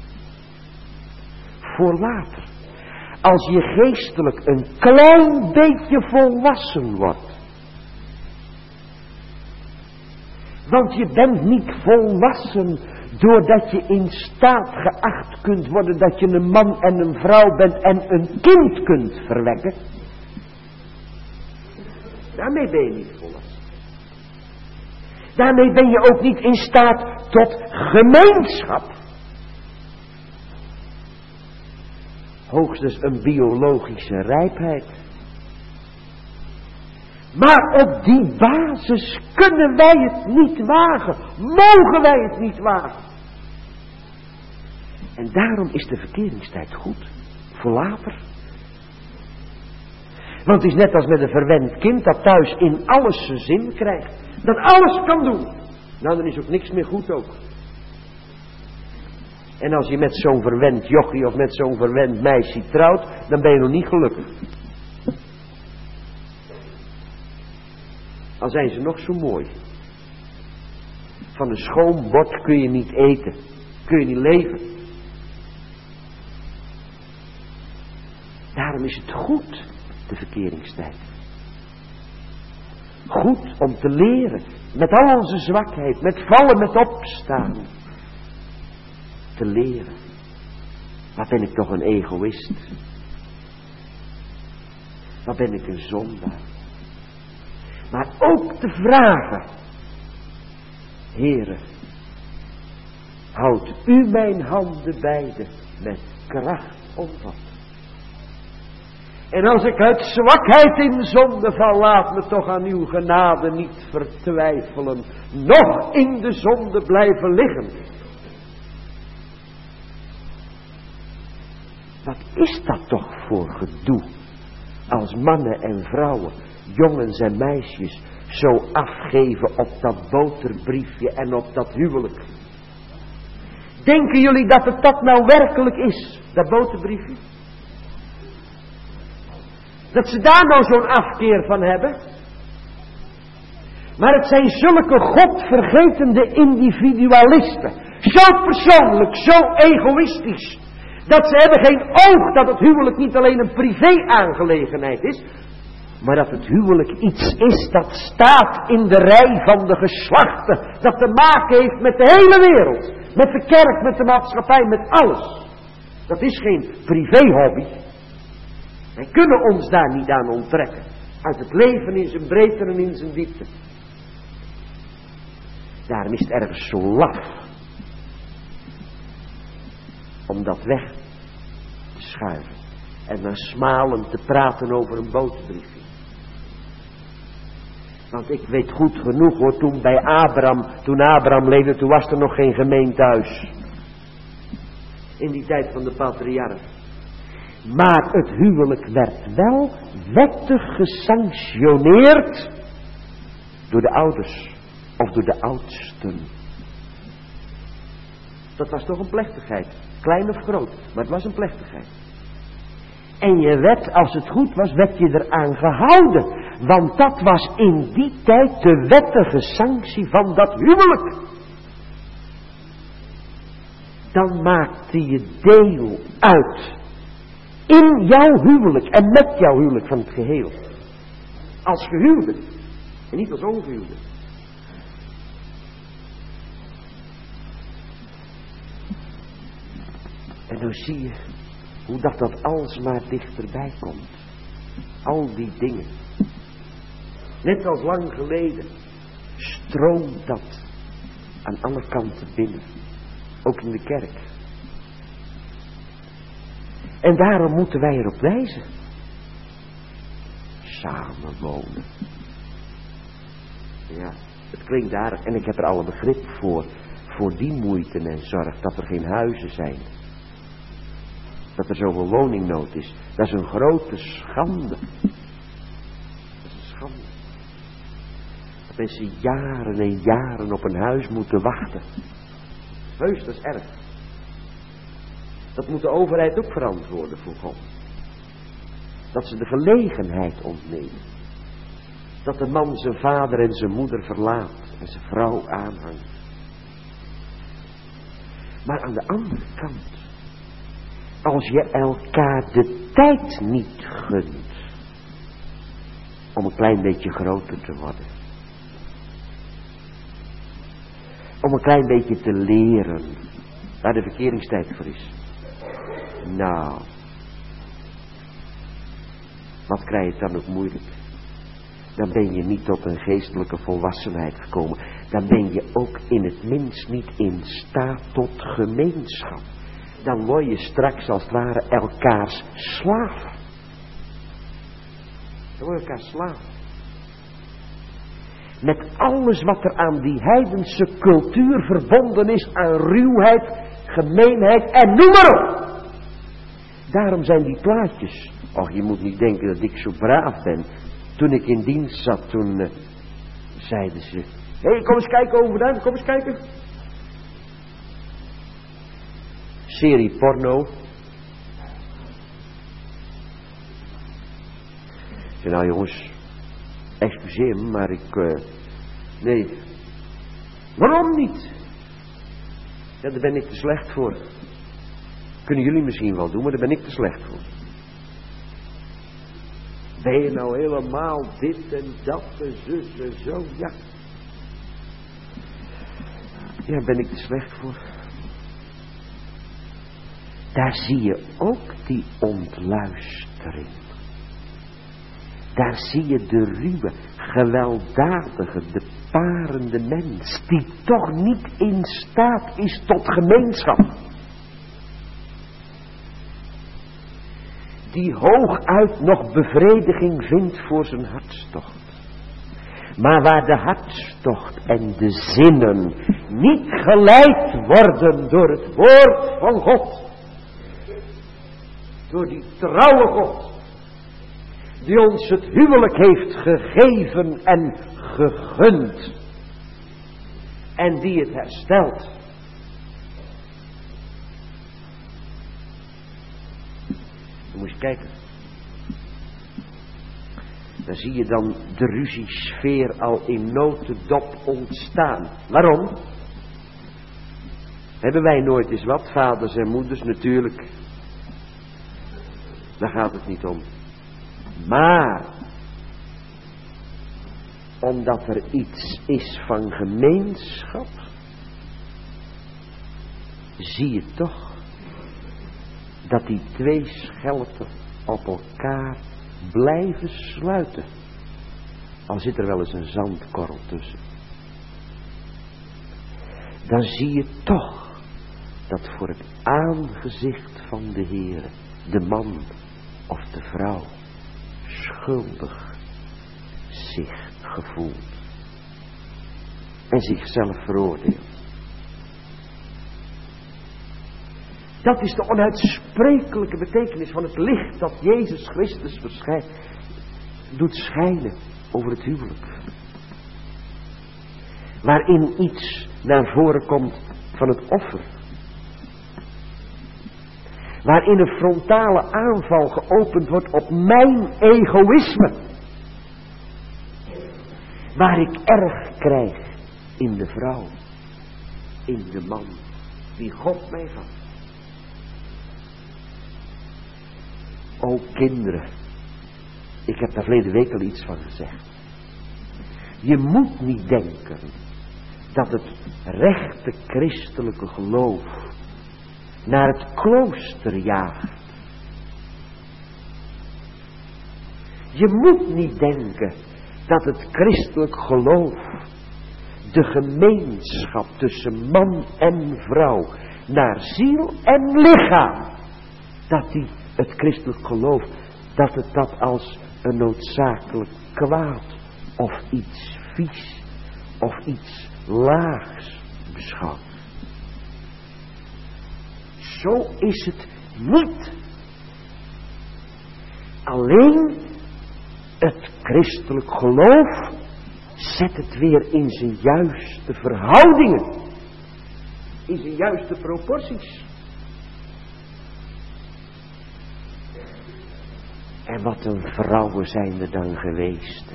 Voor later. Als je geestelijk een klein beetje volwassen wordt. Want je bent niet volwassen doordat je in staat geacht kunt worden dat je een man en een vrouw bent en een kind kunt verwekken. Daarmee ben je niet volwassen. Daarmee ben je ook niet in staat tot gemeenschap. Hoogstens een biologische rijpheid. Maar op die basis kunnen wij het niet wagen. Mogen wij het niet wagen. En daarom is de verkeringstijd goed. Voor later. Want het is net als met een verwend kind dat thuis in alles zijn zin krijgt. Dat alles kan doen. Nou, dan is ook niks meer goed ook. En als je met zo'n verwend jochie of met zo'n verwend meisje trouwt, dan ben je nog niet gelukkig. Al zijn ze nog zo mooi. Van een schoon bord kun je niet eten. Kun je niet leven. Daarom is het goed, de verkeringstijd. Goed om te leren. Met al onze zwakheid. Met vallen, met opstaan. Te leren. Wat ben ik toch een egoïst. Wat ben ik een zondaar. Maar ook te vragen. Heere, houd u mijn handen beide met kracht omvat. En als ik uit zwakheid in zonde val, laat me toch aan uw genade niet vertwijfelen. Nog in de zonde blijven liggen. Wat is dat toch voor gedoe? Als mannen en vrouwen, jongens en meisjes, zo afgeven op dat boterbriefje en op dat huwelijk. Denken jullie dat het dat nou werkelijk is, dat boterbriefje? Dat ze daar nou zo'n afkeer van hebben? Maar het zijn zulke godvergetende individualisten. Zo persoonlijk, zo egoïstisch. Dat ze hebben geen oog dat het huwelijk niet alleen een privé-aangelegenheid is. Maar dat het huwelijk iets is dat staat in de rij van de geslachten. Dat te maken heeft met de hele wereld. Met de kerk, met de maatschappij, met alles. Dat is geen privé-hobby. Wij kunnen ons daar niet aan onttrekken. Uit het leven in zijn breedte en in zijn diepte. Daarom is het ergens zo laf. Om dat weg te schuiven. En dan smalend te praten over een boterbriefje. Want ik weet goed genoeg hoor, toen bij Abraham, toen Abraham leefde, toen was er nog geen gemeentehuis. In die tijd van de patriarch. Maar het huwelijk werd wel wettig gesanctioneerd door de ouders of door de oudsten. Dat was toch een plechtigheid, klein of groot, maar het was een plechtigheid. En je werd, als het goed was, werd je eraan gehouden. Want dat was in die tijd de wettige sanctie van dat huwelijk. Dan maakte je deel uit. In jouw huwelijk en met jouw huwelijk van het geheel. Als gehuwde. En niet als ongehuwde. En dan zie je hoe dat dat alsmaar dichterbij komt. Al die dingen. Net als lang geleden stroomt dat aan alle kanten binnen. Ook in de kerk. En daarom moeten wij erop wijzen. Samenwonen. Ja, het klinkt aardig en ik heb er alle begrip voor. Voor die moeite en zorg dat er geen huizen zijn. Dat er zoveel woningnood is. Dat is een grote schande. Dat is een schande. Dat mensen jaren en jaren op een huis moeten wachten. Heus, dat is erg. Dat moet de overheid ook verantwoorden voor God. Dat ze de gelegenheid ontnemen. Dat de man zijn vader en zijn moeder verlaat en zijn vrouw aanhangt. Maar aan de andere kant, als je elkaar de tijd niet gunt om een klein beetje groter te worden. om een klein beetje te leren waar de verkeringstijd voor is. Nou, wat krijg je dan ook moeilijk? Dan ben je niet tot een geestelijke volwassenheid gekomen. Dan ben je ook in het minst niet in staat tot gemeenschap. Dan word je straks als het ware elkaars slaaf. Dan word je elkaars slaaf. Met alles wat er aan die heidense cultuur verbonden is, aan ruwheid, gemeenheid en noem maar op. Daarom zijn die plaatjes. Och, je moet niet denken dat ik zo braaf ben. Toen ik in dienst zat, toen uh, zeiden ze... Hé, hey, kom eens kijken over daar, kom eens kijken. Serie porno. Ik zei, nou jongens, excuseer me, maar ik... Uh, nee. Waarom niet? Ja, daar ben ik te slecht voor. Kunnen jullie misschien wel doen, maar daar ben ik te slecht voor. Ben je nou helemaal dit en dat en zus en zo? Ja. Ja, ben ik te slecht voor. Daar zie je ook die ontluistering. Daar zie je de ruwe, gewelddadige, de parende mens, die toch niet in staat is tot gemeenschap. Die hooguit nog bevrediging vindt voor zijn hartstocht. Maar waar de hartstocht en de zinnen niet geleid worden door het woord van God. Door die trouwe God. Die ons het huwelijk heeft gegeven en gegund. En die het herstelt. Dan moet je kijken. Dan zie je dan de ruziesfeer al in notendop ontstaan. Waarom? Hebben wij nooit eens wat, vaders en moeders natuurlijk. Daar gaat het niet om. Maar, omdat er iets is van gemeenschap, zie je toch dat die twee schelpen op elkaar blijven sluiten. Al zit er wel eens een zandkorrel tussen. Dan zie je toch dat voor het aangezicht van de Heere de man of de vrouw schuldig zich gevoelt en zichzelf veroordeelt. Dat is de onuitsprekelijke betekenis van het licht dat Jezus Christus verschijnt, doet schijnen over het huwelijk. Waarin iets naar voren komt van het offer. Waarin een frontale aanval geopend wordt op mijn egoïsme. Waar ik erg krijg in de vrouw, in de man, die God mij gaf. O kinderen, ik heb daar verleden week al iets van gezegd. Je moet niet denken dat het rechte christelijke geloof naar het klooster jaagt. Je moet niet denken dat het christelijk geloof de gemeenschap tussen man en vrouw naar ziel en lichaam, dat die het christelijk geloof, dat het dat als een noodzakelijk kwaad of iets vies of iets laags beschouwt. Zo is het niet. Alleen het christelijk geloof zet het weer in zijn juiste verhoudingen. In zijn juiste proporties. En wat een vrouwen zijn er dan geweest.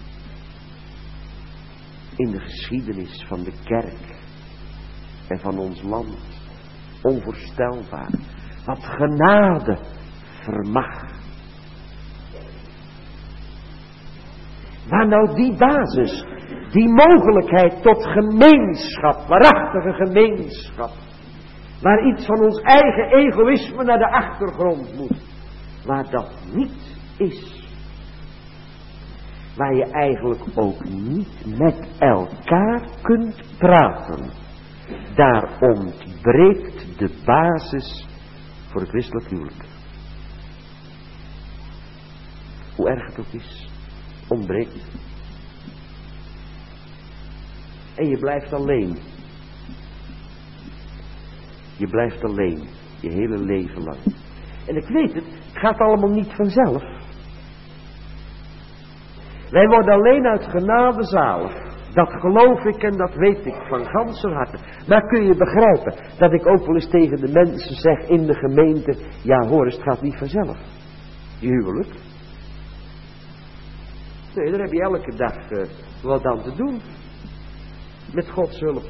In de geschiedenis van de kerk en van ons land. Onvoorstelbaar. Wat genade vermag. Waar nou die basis, Die mogelijkheid tot gemeenschap, waarachtige gemeenschap. Waar iets van ons eigen egoïsme naar de achtergrond moet. Waar dat niet is. Waar je eigenlijk ook niet met elkaar kunt praten. Daar ontbreekt de basis voor het christelijk huwelijk. Hoe erg het ook is, ontbreekt. En je blijft alleen. Je blijft alleen, je hele leven lang. En ik weet het, het gaat allemaal niet vanzelf. Wij worden alleen uit genade zalig. Dat geloof ik en dat weet ik van ganser harte. Maar kun je begrijpen dat ik ook wel eens tegen de mensen zeg in de gemeente, ja hoor eens, het gaat niet vanzelf. Je huwelijk. Nee, daar heb je elke dag uh, wat aan te doen. Met Gods hulp.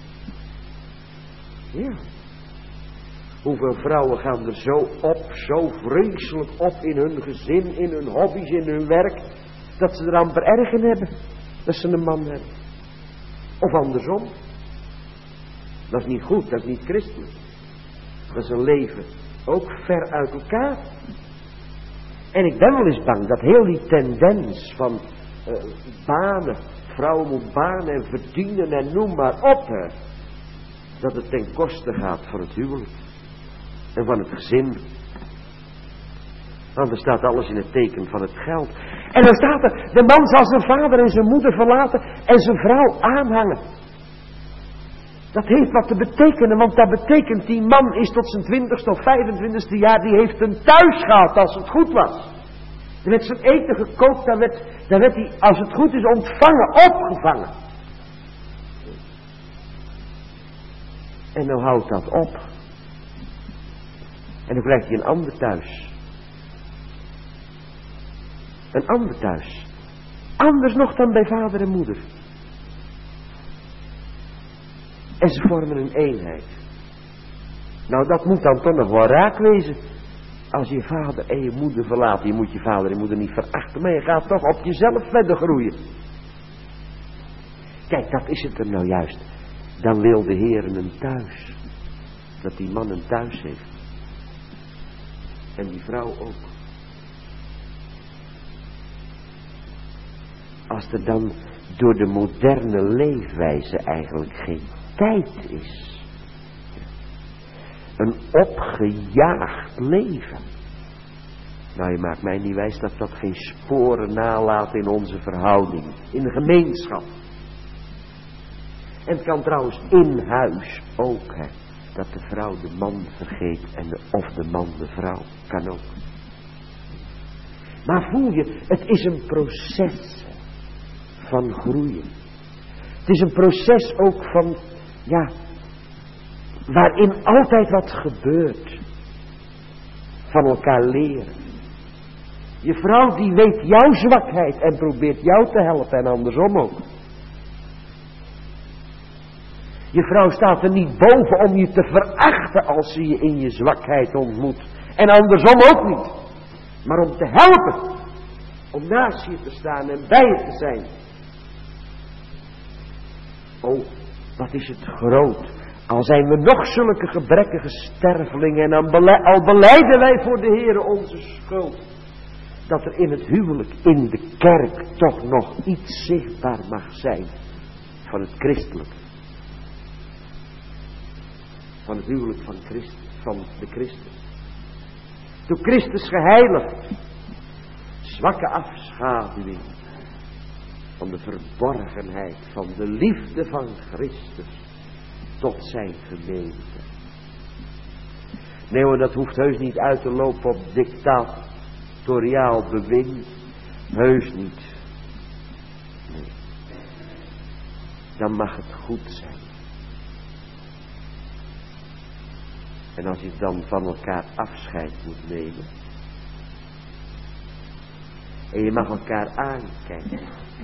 Ja. Hoeveel vrouwen gaan er zo op, zo vreselijk op in hun gezin, in hun hobby's, in hun werk, dat ze er amper erg in hebben, dat ze een man hebben. Of andersom. Dat is niet goed, dat is niet christelijk. Dat is een leven ook ver uit elkaar. En ik ben wel eens bang dat heel die tendens van uh, banen, vrouwen moet banen en verdienen en noem maar op, hè, dat het ten koste gaat van het huwelijk. En van het gezin. Want er staat alles in het teken van het geld. En dan staat er, de man zal zijn vader en zijn moeder verlaten en zijn vrouw aanhangen. Dat heeft wat te betekenen, want dat betekent die man is tot zijn twintigste of vijfentwintigste jaar, die heeft een thuis gehad als het goed was. Er werd zijn eten gekookt, dan werd, dan werd hij, als het goed is, ontvangen, opgevangen. En nou houdt dat op. En dan krijgt hij een ander thuis. Een ander thuis. Anders nog dan bij vader en moeder. En ze vormen een eenheid. Nou, dat moet dan toch nog wel raak wezen. Als je vader en je moeder verlaat. Je moet je vader en moeder niet verachten. Maar je gaat toch op jezelf verder groeien. Kijk, dat is het er nou juist. Dan wil de Heer een thuis. Dat die man een thuis heeft. En die vrouw ook. Als er dan door de moderne leefwijze eigenlijk geen tijd is. Een opgejaagd leven. Nou, je maakt mij niet wijs dat dat geen sporen nalaat in onze verhouding. In de gemeenschap. En het kan trouwens in huis ook, hè. Dat de vrouw de man vergeet en de, of de man de vrouw. Kan ook. Maar voel je, het is een proces van groeien. Het is een proces ook van, ja, waarin altijd wat gebeurt. Van elkaar leren. Je vrouw die weet jouw zwakheid en probeert jou te helpen en andersom ook. Je vrouw staat er niet boven om je te verachten als ze je in je zwakheid ontmoet. En andersom ook niet. Maar om te helpen. Om naast je te staan en bij je te zijn. Oh, wat is het groot. Al zijn we nog zulke gebrekkige stervelingen. En dan bele- al belijden wij voor de Heere onze schuld. Dat er in het huwelijk, in de kerk, toch nog iets zichtbaar mag zijn. Van het christelijke. Van het huwelijk van Christus, van de Christus. Toen Christus geheiligd. Zwakke afschaduwing. Van de verborgenheid. Van de liefde van Christus. Tot zijn gemeente. Nee hoor, dat hoeft heus niet uit te lopen op dictatoriaal bewind. Heus niet. Nee. Dan mag het goed zijn. En als je dan van elkaar afscheid moet nemen. En je mag elkaar aankijken.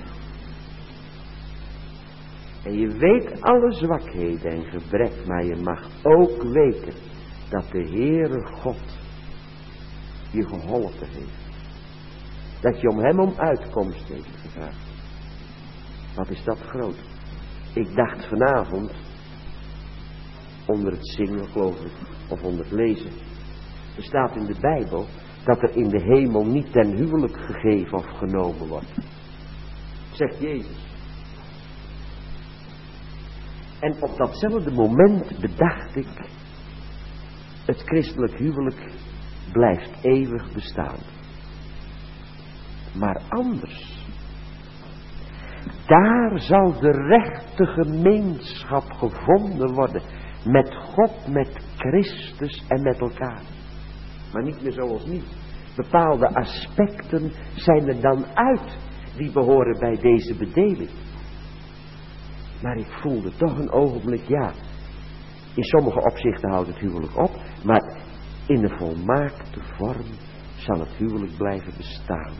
En je weet alle zwakheden en gebrek. Maar je mag ook weten dat de Heere God je geholpen heeft. Dat je om hem om uitkomst heeft gevraagd. Wat is dat groot? Ik dacht vanavond, onder het zingen geloof ik, of onder het lezen. Er staat in de Bijbel dat er in de hemel niet ten huwelijk gegeven of genomen wordt. Zegt Jezus. En op datzelfde moment bedacht ik, het christelijk huwelijk blijft eeuwig bestaan. Maar anders. Daar zal de rechte gemeenschap gevonden worden. Met God, met Christus en met elkaar. Maar niet meer zoals nu. Bepaalde aspecten zijn er dan uit. Die behoren bij deze bedeling. Maar ik voelde toch een ogenblik, ja. In sommige opzichten houdt het huwelijk op. Maar in de volmaakte vorm zal het huwelijk blijven bestaan.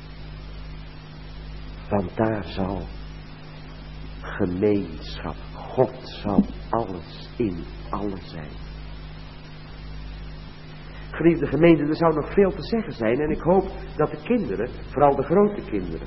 Want daar zal gemeenschap, God zal alles in alles zijn. Geliefde gemeente, er zou nog veel te zeggen zijn. En ik hoop dat de kinderen, vooral de grote kinderen,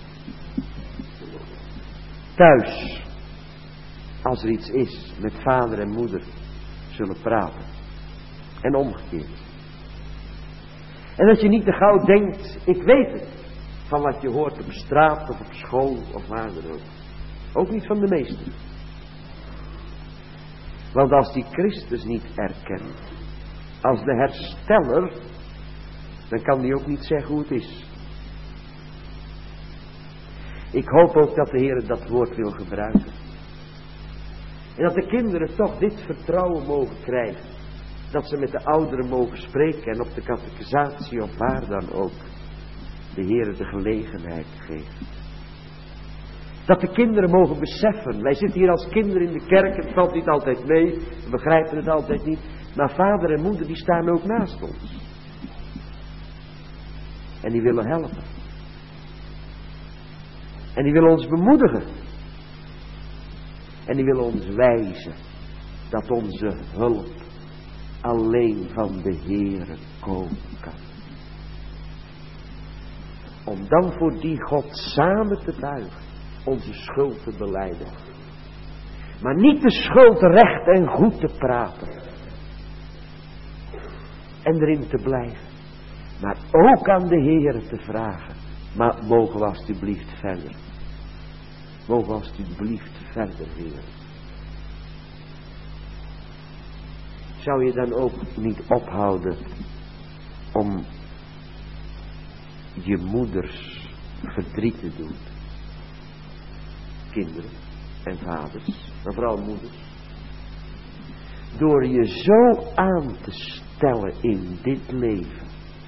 thuis, als er iets is, met vader en moeder zullen praten. En omgekeerd. En dat je niet te gauw denkt, ik weet het. Van wat je hoort op straat of op school of waar dan ook. Ook niet van de meesten. Want als die Christus niet erkent, als de hersteller, dan kan die ook niet zeggen hoe het is. Ik hoop ook dat de Heer dat woord wil gebruiken. En dat de kinderen toch dit vertrouwen mogen krijgen. Dat ze met de ouderen mogen spreken en op de catechisatie of waar dan ook. De Heer de gelegenheid geeft. Dat de kinderen mogen beseffen. Wij zitten hier als kinderen in de kerk. Het valt niet altijd mee. We begrijpen het altijd niet. Maar vader en moeder die staan ook naast ons. En die willen helpen. En die willen ons bemoedigen. En die willen ons wijzen. Dat onze hulp alleen van de Heere komen kan. Om dan voor die God samen te buigen. Onze schuld te belijden. Maar niet de schuld recht en goed te praten. En erin te blijven. Maar ook aan de Heere te vragen. Maar mogen we alstublieft verder. Mogen we alstublieft verder, Heer. Zou je dan ook niet ophouden om je moeders verdriet te doen? Kinderen en vaders, maar vooral moeders. Door je zo aan te stellen in dit leven.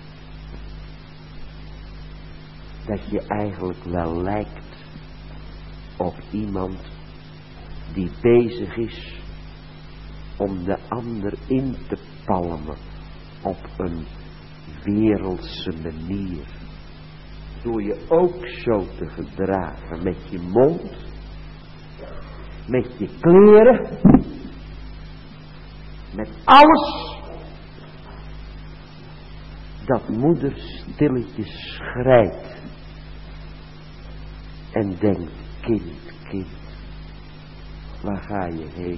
Dat je eigenlijk wel lijkt op iemand die bezig is om de ander in te palmen op een wereldse manier. Door je ook zo te gedragen met je mond, met je kleren, met alles. Dat moeder stilletjes schrijft en denkt, kind, kind, waar ga je heen?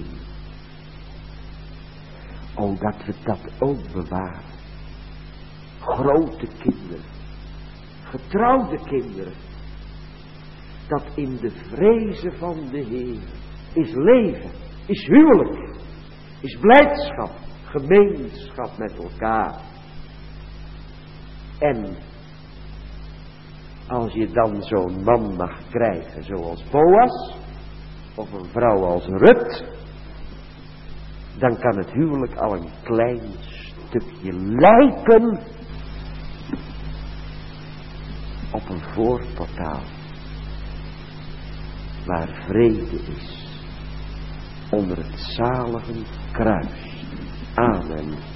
Oh, dat we dat ook bewaren. Grote kinderen, getrouwde kinderen, dat in de vrezen van de Heer is leven, is huwelijk, is blijdschap, gemeenschap met elkaar. En als je dan zo'n man mag krijgen zoals Boas, of een vrouw als Rut, dan kan het huwelijk al een klein stukje lijken op een voorportaal waar vrede is onder het zalige kruis. Amen.